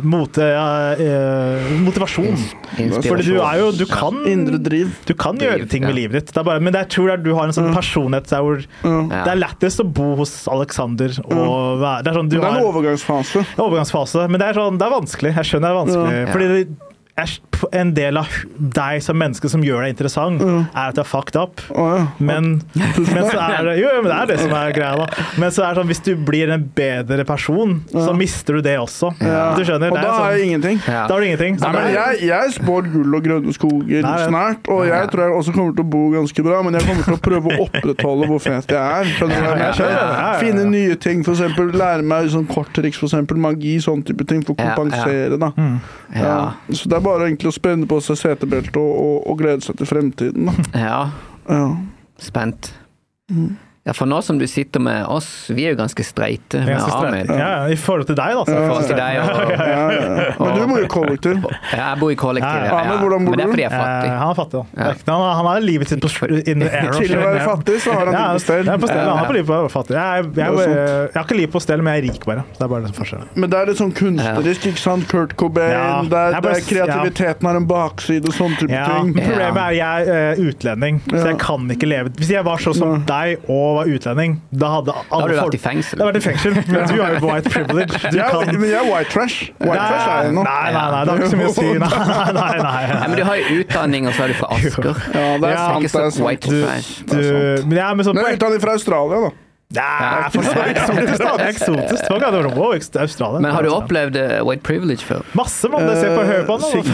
motivasjon. Fordi du kan indre driv. Du kan gjøre ting med livet ditt. Men jeg tror du har en sånn personlighet hvor det er lettest å bo hos Alexander. Det er en overgangsfase. Men det er vanskelig. Jeg skjønner det er vanskelig. Fordi en del av deg som menneske som gjør deg interessant, at du er fucked up. Men så er det men det er det som er greia da. Men så er det sånn, hvis du blir en bedre person, så mister du det også. Du skjønner? Og da er det ingenting. Da har du ingenting. Jeg spår gull og grønne skoger snart, og jeg tror jeg også kommer til å bo ganske bra, men jeg kommer til å prøve å opprettholde hvor fet jeg er. Skjønner du hva jeg mener? Finne nye ting, for eksempel lære meg sånn korttriks, for eksempel magi, sånn type ting, for å kompensere da. Så det er bare egentlig å spenne på seg setebelte og glede seg til fremtiden da. Spent. Ja, for nå som du sitter med oss, vi er jo ganske streite med Ahmed. Ja, i forhold til deg da. I forhold til deg Men du bor i kollektiv. Ja, jeg bor i kollektiv. Men hvordan bor du? Men det er fordi jeg er fattig. Han er fattig da. Han har livet sitt in the air. Til å være fattig, så har han liv på stell. Han har på liv på å være fattig. Jeg har ikke liv på stell, men jeg er rik bare. Det er bare det som forskjell. Men det er litt sånn kunstnerisk, ikke sant? Kurt Cobain, der kreativiteten har en bakside og sånn type ting. Problemet er jeg er utlending, så jeg kan ikke leve. Hvis jeg var sånn som deg og var utlending, da hadde du vært i fengsel. Da hadde vært i fengsel, men du har jo white privilege. Men jeg er white trash. White trash er jeg nå. Nei, det er ikke så mye å si. Nei. Men du har jo utdanning, og så er du fra Asker. Ja, det er sant. Ikke så white trash. Men jeg er utdanning fra Australia da. Ja, eksotisk. Australia. Men har du opplevd white privilege før? Masse, man. Det ser på høyre på han.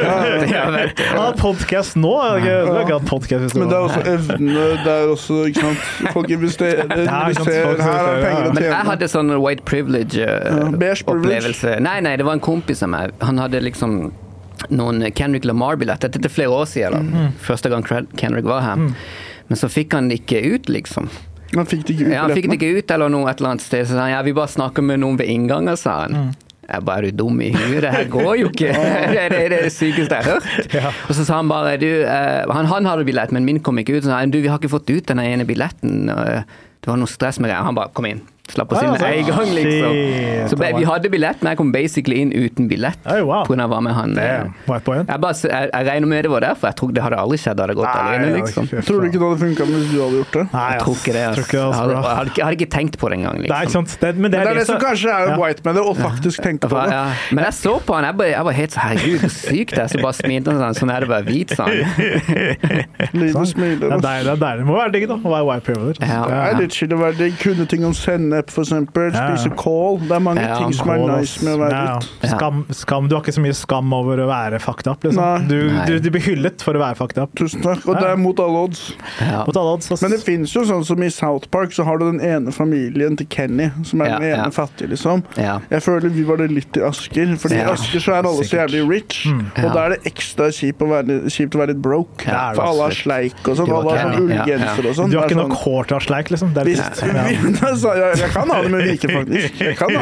Han har podcast nå. Men det er også evne, det er også, ikke sant, folk investerer, her er penger å tjene. Men jeg hadde sånn white privilege-opplevelse. Nei, det var en kompis av meg. Han hadde liksom noen Kendrick Lamar-billetter. Dette er flere år siden, første gang Kendrick var her. Men så fikk han det ikke ut, liksom. Han fikk det ikke ut? Ja, han fikk det ikke ut eller noe et eller annet sted. Så sa han, vi bare snakker med noen ved inngangen, sa han. Jeg bare, er du dum i huet? Det her går jo ikke. Det er det sykeste jeg har hørt. Og så sa han bare, han hadde billett, men min kom ikke ut. Så sa han, vi har ikke fått ut denne ene billetten. Det var noe stress med det. Han bare, kom inn. Slapp oss inn med en gang, liksom. Så vi hadde billett, men jeg kom basically inn uten billett. På grunn av hva med han. Jeg regner med det var derfor. Jeg tror det hadde aldri skjedd, hadde gått alene, liksom. Tror du ikke det hadde funket hvis du hadde gjort det? Nei, jeg tror ikke det. Jeg hadde ikke tenkt på det engang, liksom. Det er det som kanskje er white med det, å faktisk tenke på det. Men jeg så på han, jeg var helt så herregud, så sykt det, så bare smilte han sånn er det bare hvit, sånn. Livet smiler. Det er deilig. Det må være digg, da, å være white privilege. Det er litt skilt å være digg. Kunne ting om sennep, for eksempel. Spise kål. Det er mange ting som er nice med å være litt. Skam. Du har ikke så mye skam over å være fucked up, liksom. Du blir hyllet for å være fucked up. Tusen takk. Og det er mot alle odds. Men det finnes jo sånn som i South Park, så har du den ene familien til Kenny, som er den ene fattige, liksom. Jeg føler vi var det litt i Asker, fordi i Asker så er alle så jævlig rich, og da er det ekstra kjipt å være litt broke. For alle har sleik og sånn, alle har sånn ullgenser og sånn. Du har ikke noe kår til å ha sleik, liksom? Jeg kan ha det med vike, faktisk.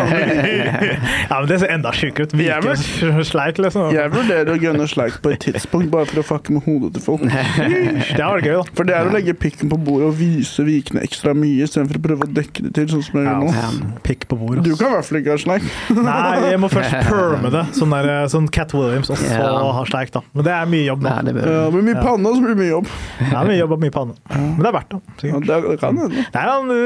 Men det ser enda sykere ut. Vike sleik, liksom. Jeg vurderer å gønne sleik på et tidspunkt, bare for å fucke med hodet til folk. Det var gøy, da. For det er å legge pikken på bordet og vise vikene ekstra mye, i stedet for å prøve å dekke det til, sånn som jeg gjør nå. Pikk på bordet. Du kan i hvert fall ikke ha sleik. Nei, jeg må først perme det, sånn Cat Williams, og så ha sleik, da. Men det er mye jobb nå. Det blir mye panne, så blir det mye jobb. Ja, mye jobb og mye panne. Men det er verdt det. Det kan hende. Nei,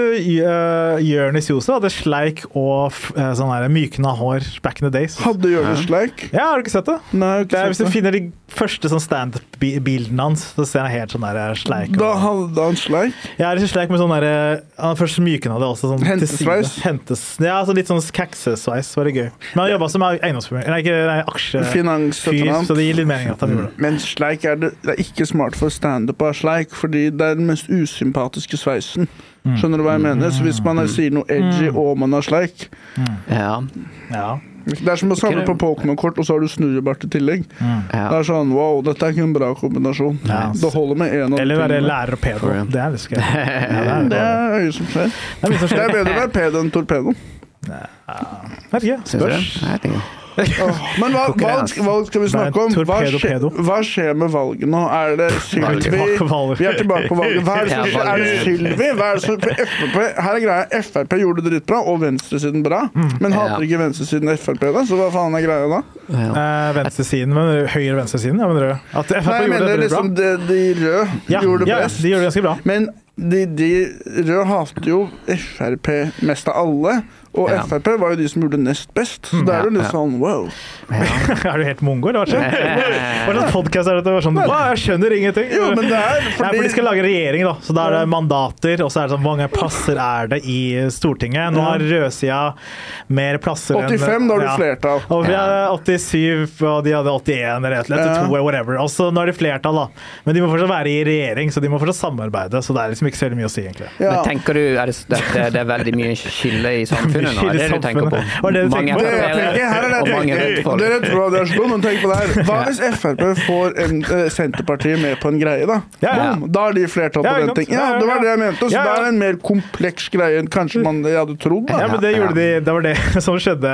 Jørnis Jose hadde sleik og sånn her mykende hår back in the days. Hadde Jørnis sleik? Ja, har du ikke sett det? Nei, jeg har ikke sett det. Hvis du finner de første sånn stand-up-bildene hans, så ser han helt sånn der sleik. Da hadde han sleik? Ja, det er ikke sleik med sånn der, han først mykende hadde også sånn hentesveis? Ja, så litt sånn kaksesveis, var det gøy. Men han jobbet som eiendomsfører, aksjefyr, så det gir litt mening at han gjorde det. Men sleik det er ikke smart for stand-up å ha sleik, fordi det er den mest usympatiske sveisen. Skjønner du hva jeg mener? Så hvis man sier noe edgy og man har sleik det er som å samle på Pokémon-kort, og så har du snurrebart i tillegg. Det er sånn, wow, dette er ikke en bra kombinasjon. Det holder med en av eller være lærer og pedo. Det er litt skrevet. Det er øye som skjer. Det er bedre å være pedo enn torpedo. Spørs. Men hva skal vi snakke om? Hva skjer med valget nå? Er det Sylvi? Vi er tilbake på valget. Er det Sylvi? FRP? Her er greia, FRP gjorde det litt bra, og venstresiden bra. Men hater ikke venstresiden FRP da? Så hva faen er greia da? Venstresiden, men høyre venstresiden, ja, men rød. At FRP gjorde det bra? De røde gjorde det best. Ja, de gjorde det ganske bra. Men de røde hater jo FRP mest av alle, og FRP var jo de som gjorde det nest best, så det er jo litt sånn, wow. Er du helt mongo, eller hva skjer? Hva slags podcast er dette? Sånn, jeg skjønner ingenting. Jo, men det er fordi... for de skal lage regjering da, så da er det mandater, og så er det sånn, hvor mange plasser er det i Stortinget? Nå har rødsida mer plasser 85, da har du flertall. Og vi har 87, og de hadde 81 eller 82, whatever. Og så nå er det flertall da. Men de må fortsatt være i regjering, så de må fortsatt samarbeide, så det er liksom ikke så mye å si egentlig. Men tenker du, det er veldig mye skille i samfunnet? Det er det du tenker på. Mange FRP-ere. Dere tror det er sånn, men tenk på det her. Hva hvis FRP får Senterpartiet med på en greie da? Da er de flertall på den ting. Ja, det var det jeg mente. Så det er en mer kompleks greie enn kanskje man hadde trodd da. Ja, men det gjorde de. Det var det som skjedde.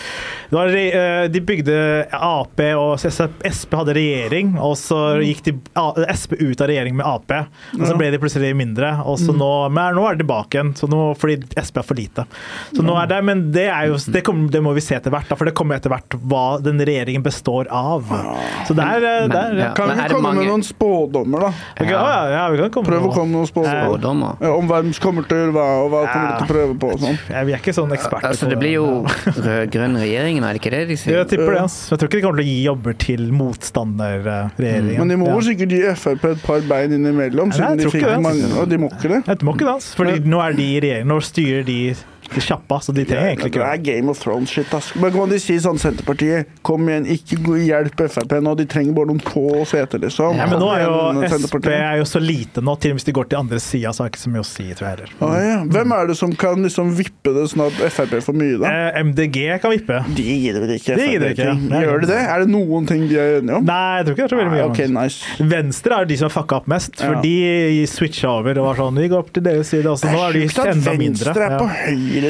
De bygde AP, og SP hadde regjering, og så gikk SP ut av regjering med AP, og så ble de plutselig mindre, og så nå er det tilbake igjen, fordi SP er for lite. Så nå er det, men det er jo det må vi se etter hvert da, for det kommer etter hvert hva den regjeringen består av. Så det er kan vi komme med noen spådommer da? Ja, vi kan prøve å komme med noen spådommer. Om hvem kommer til å gjøre hva, og hva kommer til å prøve på og sånn. Vi er ikke sånn eksperter altså, det blir jo rød-grønn regjeringen, er det ikke det de sier? Jeg tipper det, jeg tror ikke de kommer til å gi jobber til motstanderregjeringen. Men de må jo sikkert gi FRP et par bein innimellom, siden de fikk mange, og de må ikke det. De må ikke det, fordi nå er de i regjeringen, nå styrer de kjappa, så de trenger egentlig ikke det. Det er Game of Thrones shit, ass. Men kan de si sånn, Senterpartiet, kom igjen, ikke hjelp FRP nå, de trenger bare noen få seter, liksom. Ja, men nå er jo SP er jo så lite nå, til hvis de går til andre siden, så er det ikke så mye å si, tror jeg heller. Hvem er det som kan liksom vippe det sånn at FRP får mye da? MDG kan vippe. De gidder vel ikke FRP-ting. Gjør de det? Er det noen ting de er enige om? Nei, jeg tror ikke det er veldig mye om. Ok, nice. Venstre er de som har fucka opp mest, for de switcha over og var sånn, vi går opp til deres side, og så nå er de enda mindre. Venstre er på høyre siden. Hva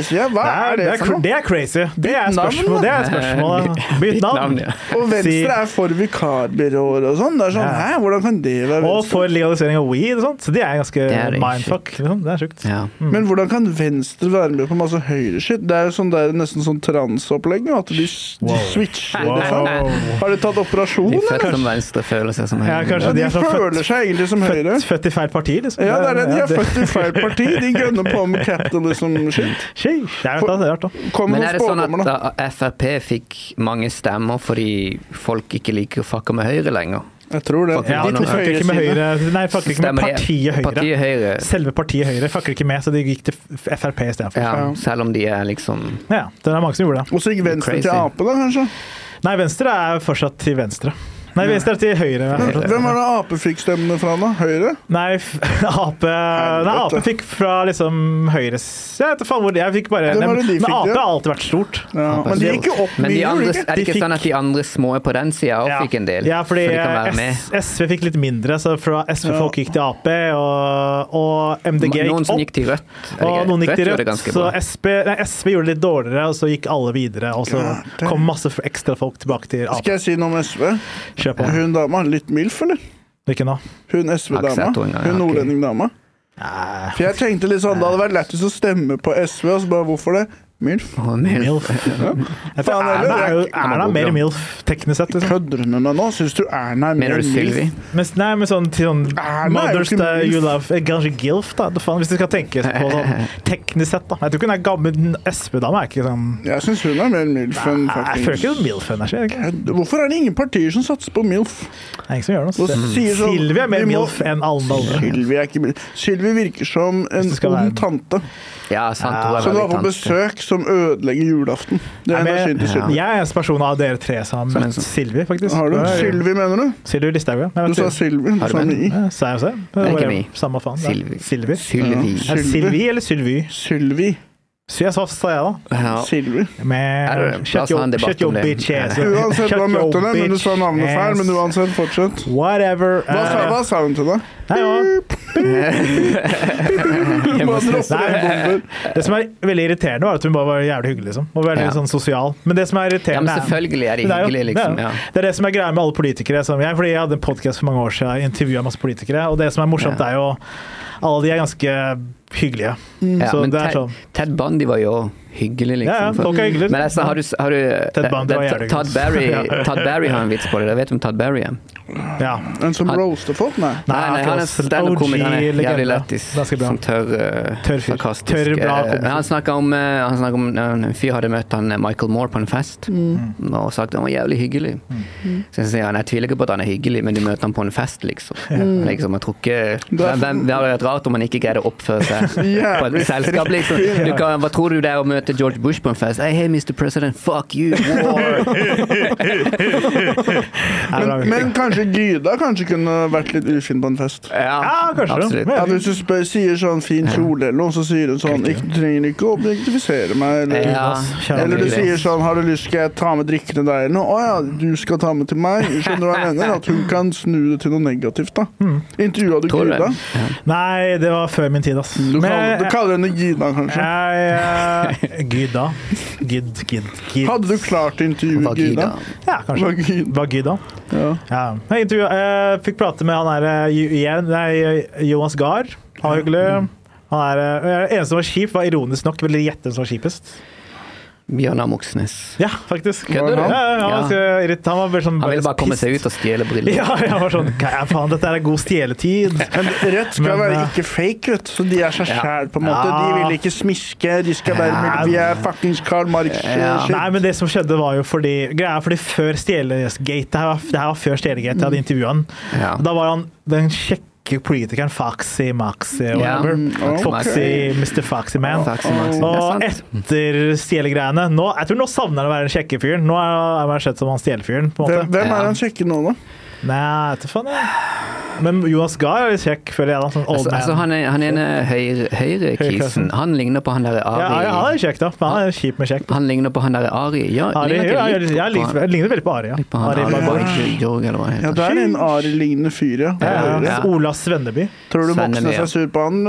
Det er crazy. Det er spørsmålet. Bytt navn. Og Venstre er for vikarbyråer og sånn. Det er sånn, hæ, hvordan kan det være Venstre? Og for legalisering av weed og sånt. Så det er ganske mindfuck. Liksom. Det er sjukt. Men hvordan kan Venstre være med på masse høyreshit? Det er jo sånn der, nesten sånn transopplegg, at de switcher det sånn. Har de tatt operasjon, eller? De født som Venstre føler seg som høyre. Ja, de føler seg egentlig som høyre. Født i feil parti, liksom. Ja, det er det. De er født i feil parti. De gønner på med capitalism-shit. Men er det sånn at FRP fikk mange stemmer fordi folk ikke liker å fucke med Høyre lenger? Jeg tror det. Ja, de fucker ikke med Høyre. Nei, fucker ikke med partiet Høyre. Selve partiet Høyre fucker ikke med, så de gikk til FRP i stedet for. Ja, selv om de er liksom... Ja, det er mange som gjorde det. Og så gikk Venstre til AP da, kanskje? Nei, Venstre er fortsatt til Venstre. Nei, Venstre er til Høyre. Hvem var det AP fikk stemmene fra da? Høyre? Nei, AP fikk fra liksom Høyres... Jeg vet ikke hvor jeg fikk bare... Men AP har alltid vært stort. Ja, men de gikk jo opp mye. Men er det ikke sånn at de andre små på den siden også fikk en del? Ja, fordi SV fikk litt mindre, så fra SV-folk gikk til AP, og MDG gikk opp. Noen som gikk til Rødt. Og noen gikk til Rødt, så SV gjorde det litt dårligere, og så gikk alle videre, og så kom masse ekstra folk tilbake til AP. Skal jeg si noe om SV? Hun dama, litt milf, eller? Ikke nå. Hun SV-dama. Hun nordlending-dama. For jeg tenkte litt sånn, det hadde vært lettest å stemme på SV, og så bare, hvorfor det? Milf. Milf. Erna er mer milf, teknisk sett. Kødder hun nå? Synes du Erna er mer milf? Nei, men sånn mothers that you love, kanskje gilf da, hvis du skal tenke på sånn teknisk sett da. Jeg tror ikke hun er gammel, SV-dame er ikke sånn... Jeg synes hun er mer milf enn faktisk... Jeg føler ikke sånn milf-energi, ikke? Hvorfor er det ingen partier som satser på milf? Det er ingen som gjør noe. Sylvi er mer milf enn alle andre. Sylvi er ikke milf. Sylvi virker som en ond tante. Ja, sant. Så du var på besøk som ødelegger julaften. Det er energien til Sylvi. Jeg er en person av dere tre som har møtt Sylvi, faktisk. Har du? Sylvi, mener du? Sylvi Listhaug, ja. Du sa Sylvi, du sa med i. Sa jeg også? Ikke mi. Samme faen. Sylvi. Er det Sylvi eller Sylvi? Sylvi. Så jeg sa jeg da. Sylvi. Shut your bitch ass. Uansett, du har møtt henne, men du sa navnet feil, men uansett, fortsett. Whatever. Hva sa hun til deg? Det som er veldig irriterende var at hun bare var jævlig hyggelig liksom. Og veldig sånn sosial. Men det som er irriterende... Ja, men selvfølgelig er de hyggelig liksom. Det er det som er greia med alle politikere. Fordi jeg hadde en podcast for mange år siden, jeg intervjuet masse politikere, og det som er morsomt er jo alle de er ganske hyggelige. Ja, men Ted Bundy var jo hyggelig liksom. Ja, folk er hyggelige. Men altså, har du Todd Barry har en vits på det. Vet du om Todd Barry er? Ja. En som roaster folk? Nei, han er stand-up-komiker. Han er jævlig lettis. Som tør sarkastisk. Han snakket om en fyr hadde møtt han Michael Moore på en fest og sagt han var jævlig hyggelig. Så jeg sier han, jeg tviler ikke på at han er hyggelig, men du møter han på en fest liksom. Jeg tror ikke det hadde vært rart om han ikke greide å oppføre seg på et selskap liksom. Hva tror du det er å møte George Bush på en fest? Hey Mr. President, fuck you, war! men kanskje Gyda kunne vært litt ufin på en fest. Ja, kanskje. Absolutt. Ja, hvis du sier sånn fin kjole eller noe, så sier du sånn, du trenger ikke å objektifisere meg, eller du sier sånn, har du lyst, skal jeg ta med drikkene deg eller noe? Åja, du skal ta med til meg. Skjønner du hva jeg mener? At hun kan snu det til noe negativt da. Intervjuet du Gyda? Nei, det var før min tid, ass. Du kaller henne Gyda, kanskje? Gyda. Gid. Hadde du klart å intervjue Gyda? Ja, kanskje. Var Gyda? Ja. Jeg fikk prate med han Jonas Gahr. Han var hyggelig. En som var kjip, var ironisk nok veldig gjette som var kjipest. Bjørnar Moxnes. Ja, faktisk. Kødder du? Han ville bare komme seg ut og stjele briller. Ja, han var sånn, faen, dette er god stjeletid. Men Rødt skal være ikke fake, vet, så de er seg selv på en måte. De vil ikke smiske, de skal være vi er fuckings Karl Marx. Nei, men det som skjedde var jo fordi før Stjelegate, det her var før Stjelegate, jeg hadde intervjuet han. Da var han den politikeren Foxy whatever. Foxy, Mr. Foxy Man. Og etter stjelegreiene jeg tror nå savner han å være en kjekkefyren. Nå er han sett som han stjelefyren på en måte. Hvem er han kjekke nå da? Nei, vet du faen Men Jonas Gahr er litt kjekk, føler jeg da, sånn old man. Altså han ene høyre-kisen, han ligner på han der Ari. Ja, han er kjekk da, men han er kjip med kjekk. Han ligner på han der Ari. Jeg ligner veldig på Ari, ja. Ja, det er en Ari-lignende fyr, ja. Ola Svenneby. Tror du Moxnes er sur på han?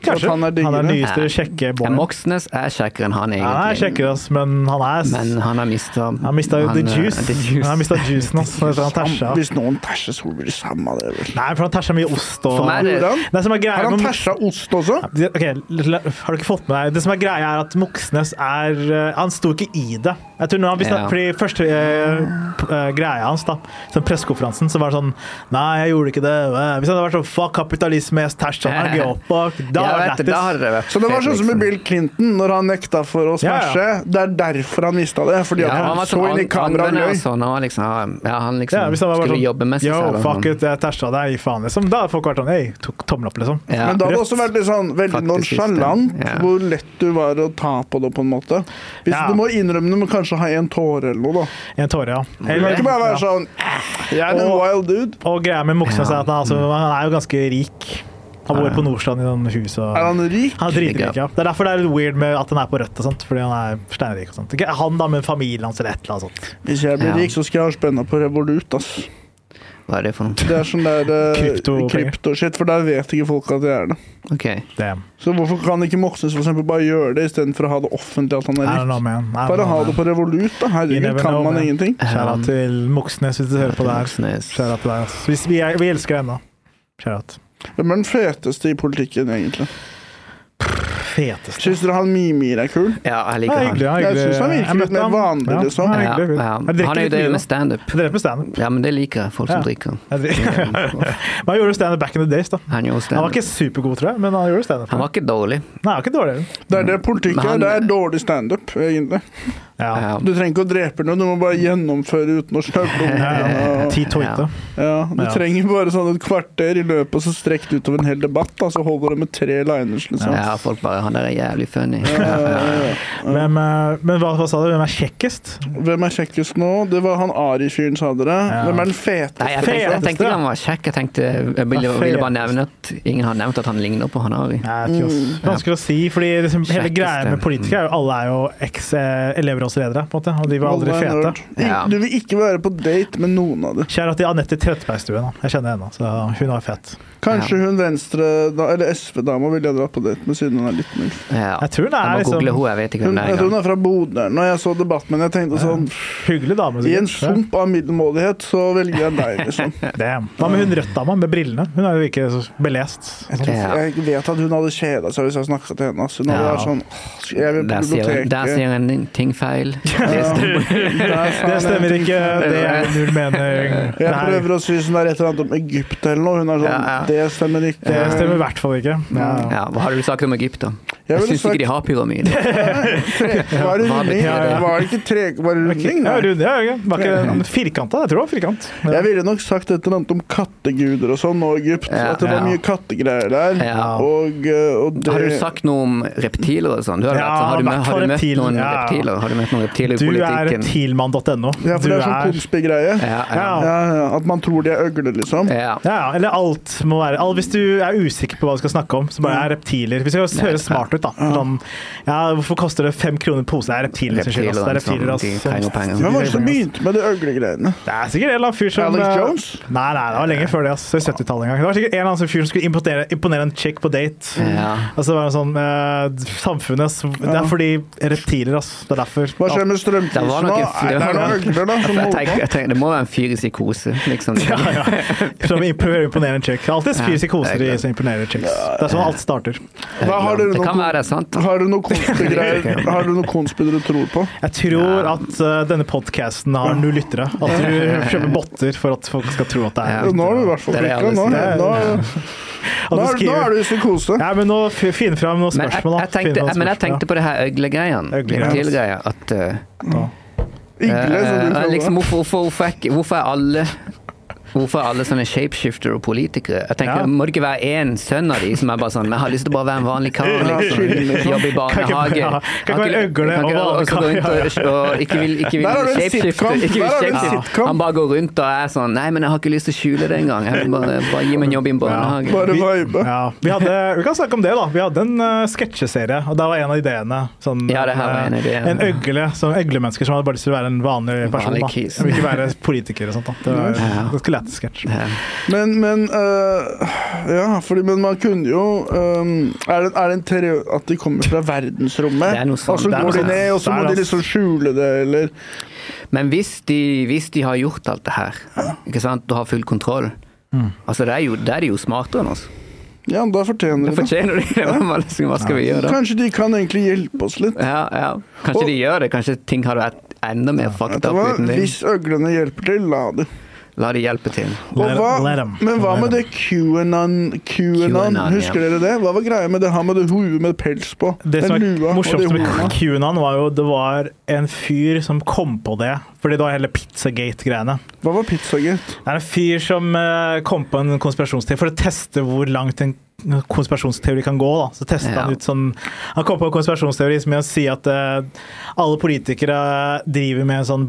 Kanskje. Han er nyeste kjekke bånd. Moxnes kjekkere enn han egentlig. Han kjekkere, men han har mistet the juice. Han har mistet juicen, Hvis noen tæsjer, så blir det samme det, vel? Nei, for han tæsjer mye ost og... Har han tæsjet ost også? Ok, har du ikke fått med deg? Det som greia at Moxnes han sto ikke i det. Jeg tror når han fordi første greia hans da, sånn pressekonferansen, så var det sånn, nei, jeg gjorde ikke det. Hvis han hadde vært sånn, fuck kapitalisme, tæsj, han har opp, da hadde det vært. Så det var sånn som med Bill Clinton, når han nekta for å smashe, det derfor han mistet det, fordi at han så inn i kamera og løy. Han skulle jobbe med seg selv. Fuck it, jeg tæsja deg, faen, liksom. Da hadde folk vært sånn, tok tommel opp, liksom. Men da hadde det også vært litt sånn, veldig nonchalant, hvor lett du var å ta på det, på en måte. Hvis du må innrømme det, må kanskje ha en tåre eller noe, da. En tåre, ja. Det kan ikke bare være sånn, jeg er en wild dude. Og greia med Moxnes at han jo ganske rik. Han bor på Nordstrand i noen hus. Og han rik? Han dritrik, ja. Det derfor det litt weird med at han på Rødt og sånt, fordi han steinrik og sånt. Ikke han da, men familien hans eller et eller annet sånt. Hvis jeg blir rik, så skal jeg ha spennet på Revolut, ass. Hva det for noe? Det sånn der krypto-shit, for der vet ikke folk at det det. Ok. Så hvorfor kan ikke Moxnes for eksempel bare gjøre det, i stedet for å ha det offentlig at han rik? Bare ha det på Revolut, da. Herregud, kan man ingenting. Kjære til Moxnes, hvis du hører på det her. Kjære til deg. Vi elsker deg ennå. Kjære til. Hvem den feteste i politikken, egentlig? Feteste. Synes dere han Mimir kul? Ja, jeg liker han. Jeg synes han virker litt mer vanlig, liksom. Han jo det med stand-up. Ja, men det liker jeg, folk som drikker. Han gjorde stand-up back in the days, da. Han var ikke supergod, tror jeg, men han gjorde stand-up. Han var ikke dårlig. Nei, han var ikke dårlig. Det politikken, det dårlig stand-up, egentlig. Du trenger ikke å drepe noe, du må bare gjennomføre uten å snakke om det. Du trenger bare sånn et kvarter i løpet, og så strekk det utover en hel debatt, da, så holder det med 3 liners, liksom. Ja, folk bare, han er jævlig funny. Men hva sa du? Hvem kjekkest? Hvem kjekkest nå? Det var han Ari-fyren, sa dere. Hvem den feteste? Nei, jeg tenkte ikke han var kjekk. Jeg ville bare nevne at ingen har nevnt at han ligner på han Ari. Vanskelig å si, fordi hele greia med politikere, alle jo eks-elever også ledere, på en måte, og de var aldri fete. Du vil ikke være på date med noen av det. Kjære til Annette Trettebergstuen, jeg kjenner henne, så hun var fett. Kanskje hun venstre, eller SV-dama ville jeg dra på date med, siden hun er litt myld. Jeg tror det liksom... Jeg vet ikke hvem det jeg tror hun fra Bodø. Når jeg så debatten, men jeg tenkte sånn... Hyggelig dame. I en sump av middelmådighet, så velger jeg deg, liksom. Hva med hun rødt-dama med brillene? Hun jo ikke så belest. Jeg vet at hun hadde kjedet seg hvis jeg snakket til henne. Hun hadde vært sånn... Jeg vil på biblioteket. Der sier en ting feil. Det stemmer ikke. Det null mening. Jeg prøver å si sånn der et eller annet om Egypt eller noe. Hun sånn... Det stemmer ikke. Det stemmer i hvert fall ikke. Hva har du sagt om Egypt da? Jeg synes ikke de har pyramid. Var det runding? Var det ikke runding? Ja, var ikke firkantet, jeg tror det var firkant. Jeg ville nok sagt et eller annet om katteguder og sånn og Egypt, at det var mye kattegreier der. Og det... Har du sagt noe om reptiler og sånn? Har du møtt noen reptiler? Har du møtt noen reptiler i politikken? Du reptilmann.no. Ja, for det sånn konspigreie. At man tror de øgler, liksom. Ja, eller alt må være... Hvis du usikker på hva du skal snakke om, så bare reptiler. Vi skal høre smart ut, da. Sånn, hvorfor koster det 5 kroner pose? Det reptiler. Det reptiler, Hvem var det som begynte med de øglegreiene? Det sikkert en eller annen fyr som... Alex Jones? Nei, det var lenge før det, så i 70-tallet en gang. Det var sikkert en eller annen fyr som skulle imponere en chick på date. Og så var det sånn, samfunnet, det fordi reptiler, det derfor. Hva skjer med strømprisen nå? Det noen øgler, da? Jeg tenker, det må være en fyr i psykose, liksom. Som imponerer en chick. Alltid fyr i psykoser som imponerer chicks. Det sånn alt starter. Det kan være sant. Har du noen konspigreier du tror på? Jeg tror at denne podcasten har 0 lyttere. At du kjøper botter for at folk skal tro at det Nå har du i hvert fall klikket. Nå er du i psykose. Ja, men nå finner frem noen spørsmål. Men jeg tenkte på det her øglegreien. Øglegreien. At liksom, hvorfor er alle sånne shapeshifter og politikere? Jeg tenker, må det ikke være en sønn av de som bare sånn, jeg har lyst til å bare være en vanlig kar, liksom, jobbe i barnehage. Kan ikke være øgle og ikke vil shapeshifter. Han bare går rundt og sånn, nei, men jeg har ikke lyst til å skjule det en gang. Jeg vil bare gi meg en jobb i en barnehage. Bare vibe. Vi kan snakke om det da. Vi hadde en sketsjeserie, og da var en av ideene sånn, en øglemennesker som hadde bare lyst til å være en vanlig person. Han vil ikke være politiker og sånt. Det var ganske lett. sketsj. Men man kunne jo er det en teori at de kommer fra verdensrommet? Og så går de ned, og så må de liksom skjule det, eller? Men hvis de har gjort alt det her, ikke sant, du har full kontroll, altså det er de jo smartere enn oss. Ja, da fortjener de det. Hva skal vi gjøre da? Kanskje de kan egentlig hjelpe oss litt. Ja. Kanskje de gjør det. Kanskje ting hadde vært enda mer fucked up uten det. Hvis øglene hjelper til, la de hjelpe til. Men hva med det QAnon? Husker dere det? Hva var greia med det her med det hodet med pels på? Det som var morsomst med QAnon var jo, det var en fyr som kom på det, fordi det var hele Pizzagate-greiene. Hva var Pizzagate? Det er en fyr som kom på en konspirasjonsteori for å teste hvor langt en konspirasjonsteori kan gå da. Så testet han ut sånn, han kom på en konspirasjonsteori som å si at alle politikere driver med en sånn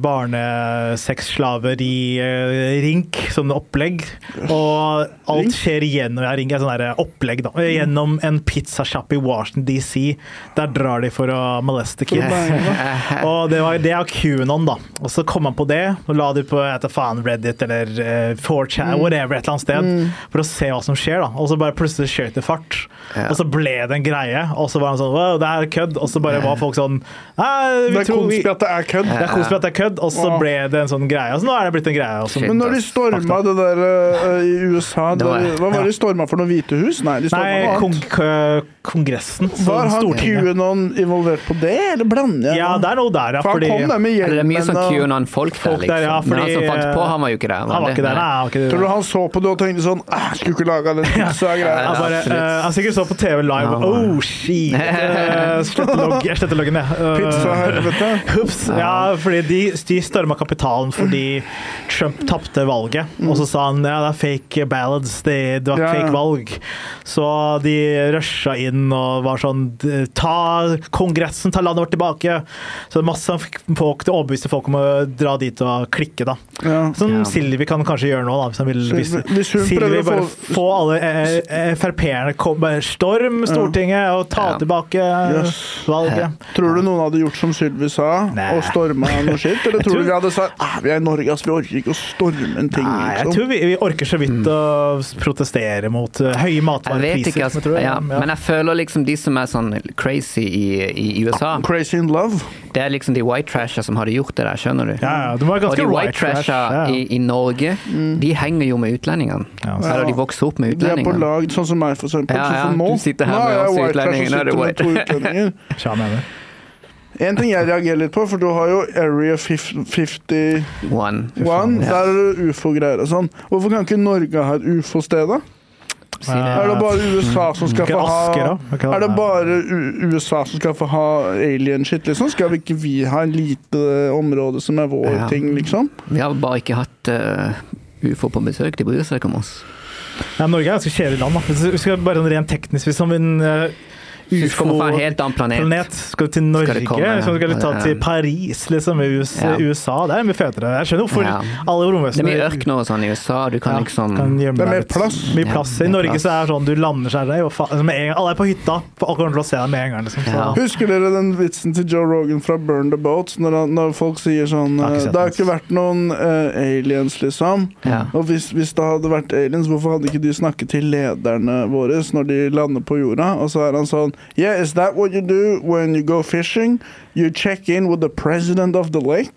barnesexslaveri-rink, sånn opplegg, og alt skjer igjennom, ring er sånn der opplegg da, gjennom en pizzashop i Washington DC, der drar de for å moleste kids. Og det er QAnon da, og så kom han på det, og la det på Reddit eller 4chan, whatever, et eller annet sted, for å se hva som skjer da, og så bare plutselig skjøt det fart, og så ble det en greie, og så var han sånn, wow, det er kødd, og så bare var folk sånn, det er konspi at det er kødd. Det er konspi at det er kødd, og så ble det en sånn greie, og så nå er det blitt en greie også. Men når de stormet det der i USA, hva var det de stormet for noe Hvite hus? Nei, de stormet Kongressen. Var han QAnon involvert på det, eller blander jeg? Ja, det er noe der, ja. For han kom der med hjelmen. Det er mye sånn QAnon-folk der, liksom. Men han som fant på, han var jo ikke der. Han var ikke der, nei. Tror du han så på det og tenkte sånn, skulle ikke lage den pizza-greia? Han sikkert så på TV live, oh shit, jeg sletter loggen ned. Pizza-helvete. Ja, fordi de stormet kapitalen fordi Trump tappte valget, og så sa han, ja, det er fake ballads, det var fake valg. Så de rushet inn og var sånn, ta kongressen, ta landet vårt tilbake. Så det er masse folk, det overbeviste folk om å dra dit og klikke da. Som Silvi kan kanskje gjøre nå da, hvis han vil. Hvis hun Silvi bare få alle FRP-erne storm Stortinget og ta tilbake valget. Tror du noen hadde gjort som Sylvi sa, og stormet noe skitt? Eller tror du vi hadde sagt, vi er i Norge, vi orker ikke å storme en ting? Nei, jeg tror vi orker så vidt å protestere mot høye matvarepriser. Men jeg føler liksom de som er sånn crazy i USA. Crazy in love. Det er liksom de white trasher som hadde gjort det der, skjønner du? Og de white trasher i Norge, de henger jo med utlendingene. Eller de vokser opp med utlendingene. De er på lag, sånn som meg for eksempel. Du sitter her med oss utlendingene. En ting jeg reagerer litt på, for du har jo Area 51, der er det UFO-greier og sånn. Hvorfor kan ikke Norge ha et UFO-sted da? Er det bare USA som skal få ha Er det bare USA som skal få ha alien-shit, liksom? Skal vi ikke ha en lite område som er vår ting, liksom? Vi har bare ikke hatt UFO på besøk, de bryr seg ikke om oss. Ja, Norge er ganske kjedelig land, da. Vi skal bare rent teknisk, hvis som en UFO kommer fra en helt annen planet. Skal du til Norge? Skal du ta til Paris, liksom, i USA? Det er mye fetere. Jeg skjønner hvorfor alle romvesener... Det er mye ørkner og sånn i USA, du kan liksom... Det er mer plass. Mye plass. I Norge så er det sånn, du lander seg der, alle er på hytta, for alle kommer til å se deg med en gang, liksom. Husker dere den vitsen til Joe Rogan fra Burn the Boats, når folk sier sånn, det har ikke vært noen aliens, liksom. Og hvis det hadde vært aliens, hvorfor hadde ikke de snakket til lederne våre når de lander på jorda? Og så er han sånn, yeah, is that what you do when you go fishing? You check in with the president of the lake?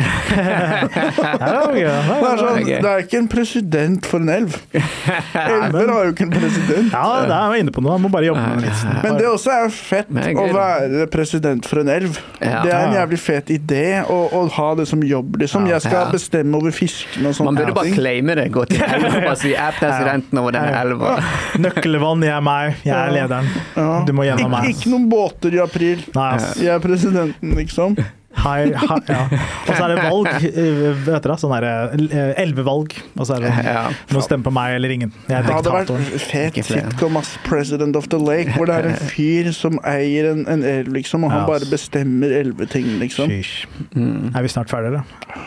Det er ikke en president for en elv. Elver har jo ikke en president. Ja, det er jeg inne på noe. Man må bare jobbe med litt. Men det også er fett å være president for en elv. Det er en jævlig fet idé å ha det som jobb, liksom. Jeg skal bestemme over fisken og sånt. Man burde bare claime det, gå til elv og bare si, jeg er presidenten over denne elva. Nøkkelvann, jeg er meg, jeg er lederen. Du må gjennom meg. Ikke noen båter i april. Jeg er presidenten, liksom. Og så er det valg, vet dere, sånn der 11 valg, og så er det noen stemmer på meg eller ingen. Det hadde vært fet sitcom, President of the Lake, hvor det er en fyr som eier en elv, liksom, og han bare bestemmer 11 ting, liksom. Er vi snart ferdige, da?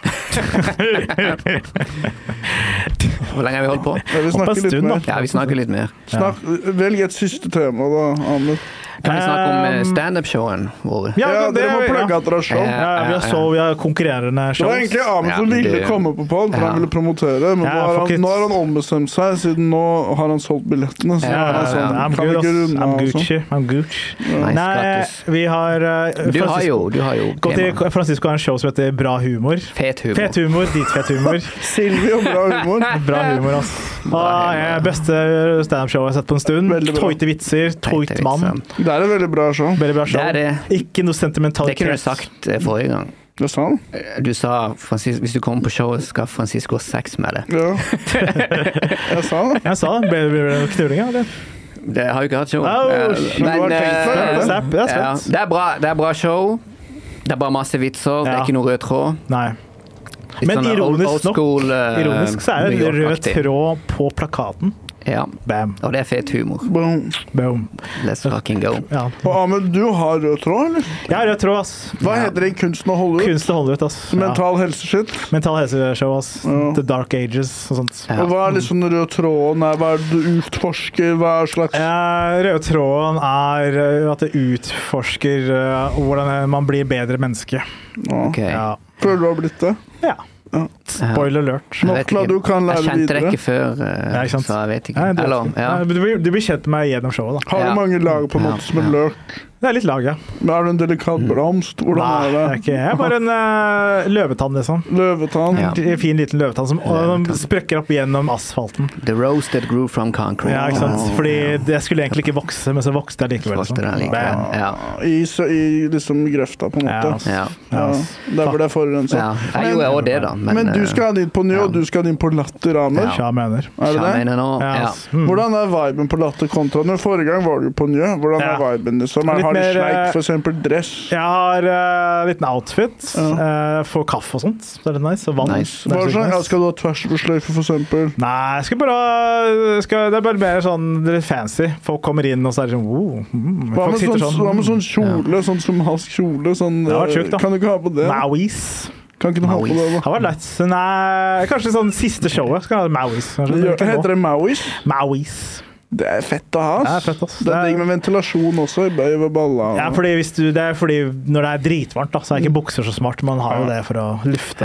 Hvor lenge har vi holdt på? Vi snakker litt mer. Ja, vi snakker litt mer. Velg et siste tema da, Ahmed. Kan vi snakke om stand-up-showen våre? Ja, dere må plugge at dere har show. Vi har konkurrerende shows. Det var egentlig Ahmed som ville komme på pod, for han ville promotere, men nå har han ombestemt seg, siden nå har han solgt billettene. Så I'm Gucci. Nei, vi har Du har jo gått til Francisco har en show som heter Bra humor. Fet humor, dit fet humor. Silvio, bra humor. Bra humor, altså. Beste stand-up-show jeg har sett på en stund. Tøyte vitser, tøyt mann. Det er et veldig bra show. Veldig bra show. Ikke noe sentimentalitet. Det kunne du sagt forrige gang. Det sa han? Du sa, hvis du kommer på showet, skal Francisco ha sex med deg. Ja. Jeg sa det. Ble det knulling, eller? Det har jo ikke hatt show. Men det er bra show. Det er bare masse vitser. Det er ikke noe rød tråd. Nei. Men ironisk så er det en rød tråd på plakaten. Ja, bam. Og det er fet humor. Boom. Let's fucking go. Ja. Og Ahmed, du har rød tråd, eller? Ja, rød tråd, ass. Hva heter det i Kunsten å holde ut? Kunsten å holde ut, ass. Mental helseshit? Mental helseshow, ass. The Dark Ages og sånt. Og hva er liksom rød tråden? Hva er det du utforsker? Hva er slags? Rød tråden er at det utforsker hvordan man blir bedre menneske. Okay. Ja. Føler du har blitt det? Ja. Spoiler alert. Du kan lære jeg kjente det ikke før, så jeg vet ikke. Du blir kjent med meg gjennom showet, da. Har du mange lag på en måte som en løk? Det er litt lag, ja. Men er du en delikat blomst? Hvordan er det? Jeg er bare en løvetann, liksom. Løvetann? En fin liten løvetann som sprekker opp gjennom asfalten. The rose that grew from concrete. Ja, ikke sant? Fordi det skulle egentlig ikke vokse, men så vokste det likevel. I liksom grøfta, på en måte. Ja. Der hvor det er forurenset. Ja, jeg gjorde også det, da. Men du skal inn på Njø, og du skal inn på Latter, Ahmed. Ja, mener. Er det det? Ja. Hvordan er viben på Latter kontra? Forrige gang var du på Njø. Hvordan er viben liksom? Har du sleik, for eksempel dress? Jeg har liten outfit for kaffe og sånt. Det er litt nice. Og vann. Hva er det sånn? Skal du ha tvers på sløyfe, for eksempel? Nei, det er bare mer sånn litt fancy. Folk kommer inn, og så er det sånn Hva med sånn kjole? Sånn somalisk kjole? Kan du ikke ha på det? Mauis. Kan ikke du ha på det? Det var lett. Nei, kanskje sånn siste showet skal ha Mauis. Heter det Mauis? Mauis. Det er fett å ha. Det er fett, ass. Det er digg med ventilasjon også i bøy ved balla. Ja, det er fordi når det er dritvarmt, da, så er ikke bukser så smart. Man har jo det for å lufte.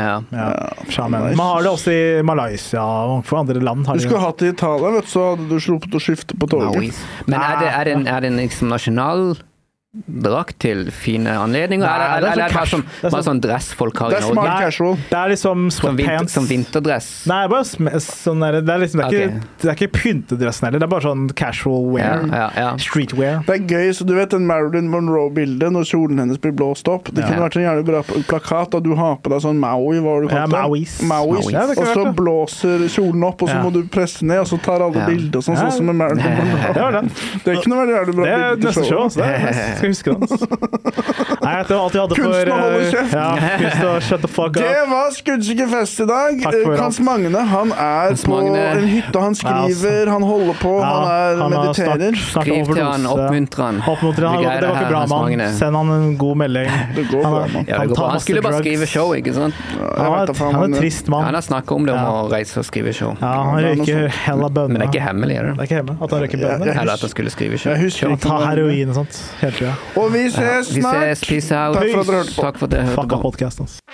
Man har det også i Malaysia og for andre land. Du skulle hatt det i Italia, vet du, så hadde du sluppet å skifte på toget. Men er det en liksom nasjonal drakt til fine anledninger? Eller er det bare sånn dress folk har i Norge? Det er smart casual. Det er liksom sweatpants. Som vinterdress? Nei, bare sånn det er liksom, det er ikke pyntedressen heller, det er bare sånn casual wear. Streetwear. Det er gøy, så du vet den Marilyn Monroe-bildet når kjolen hennes blir blåst opp. Det kunne vært en jævlig bra plakat, da du har på deg sånn Maui, hva har du kalt det? Mauis. Og så blåser kjolen opp, og så må du presse ned, og så tar alle bilder sånn som med Marilyn Monroe. Det kunne vært jævlig bra. Det er neste show, altså. Husker det. Nei, jeg har alltid hatt det for Kunsten å holde kjeft. Kunsten å shut the fuck up. Det var Skuddsikker fest i dag. Hans Magne, han er på en hytte, han skriver, han holder på, han mediterer. Skriv til han, oppmuntrer han. Det går ikke bra, mann. Send han en god melding. Det går bra, mann. Han skulle bare skrive show, ikke sant? Han er trist, mann. Han har snakket om det, om å reise og skrive show. Ja, han røyker hella bønner. Men det er ikke hemmelig, er det? Det er ikke hemmelig, at han røyker bønner. Eller at han skulle skrive show. Han tar heroin og sånt, helt tida. Og vi ses snart. Peace out. Takk for at dere hørte på. Fuck av podcasten, altså.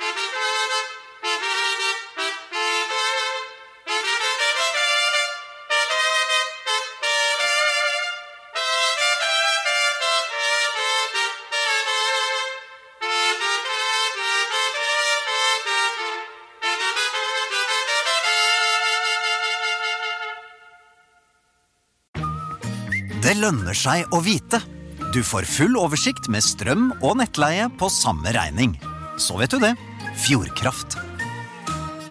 Det lønner seg å vite. Du får full oversikt med strøm og nettleie på samme regning. Så vet du det. Fjordkraft.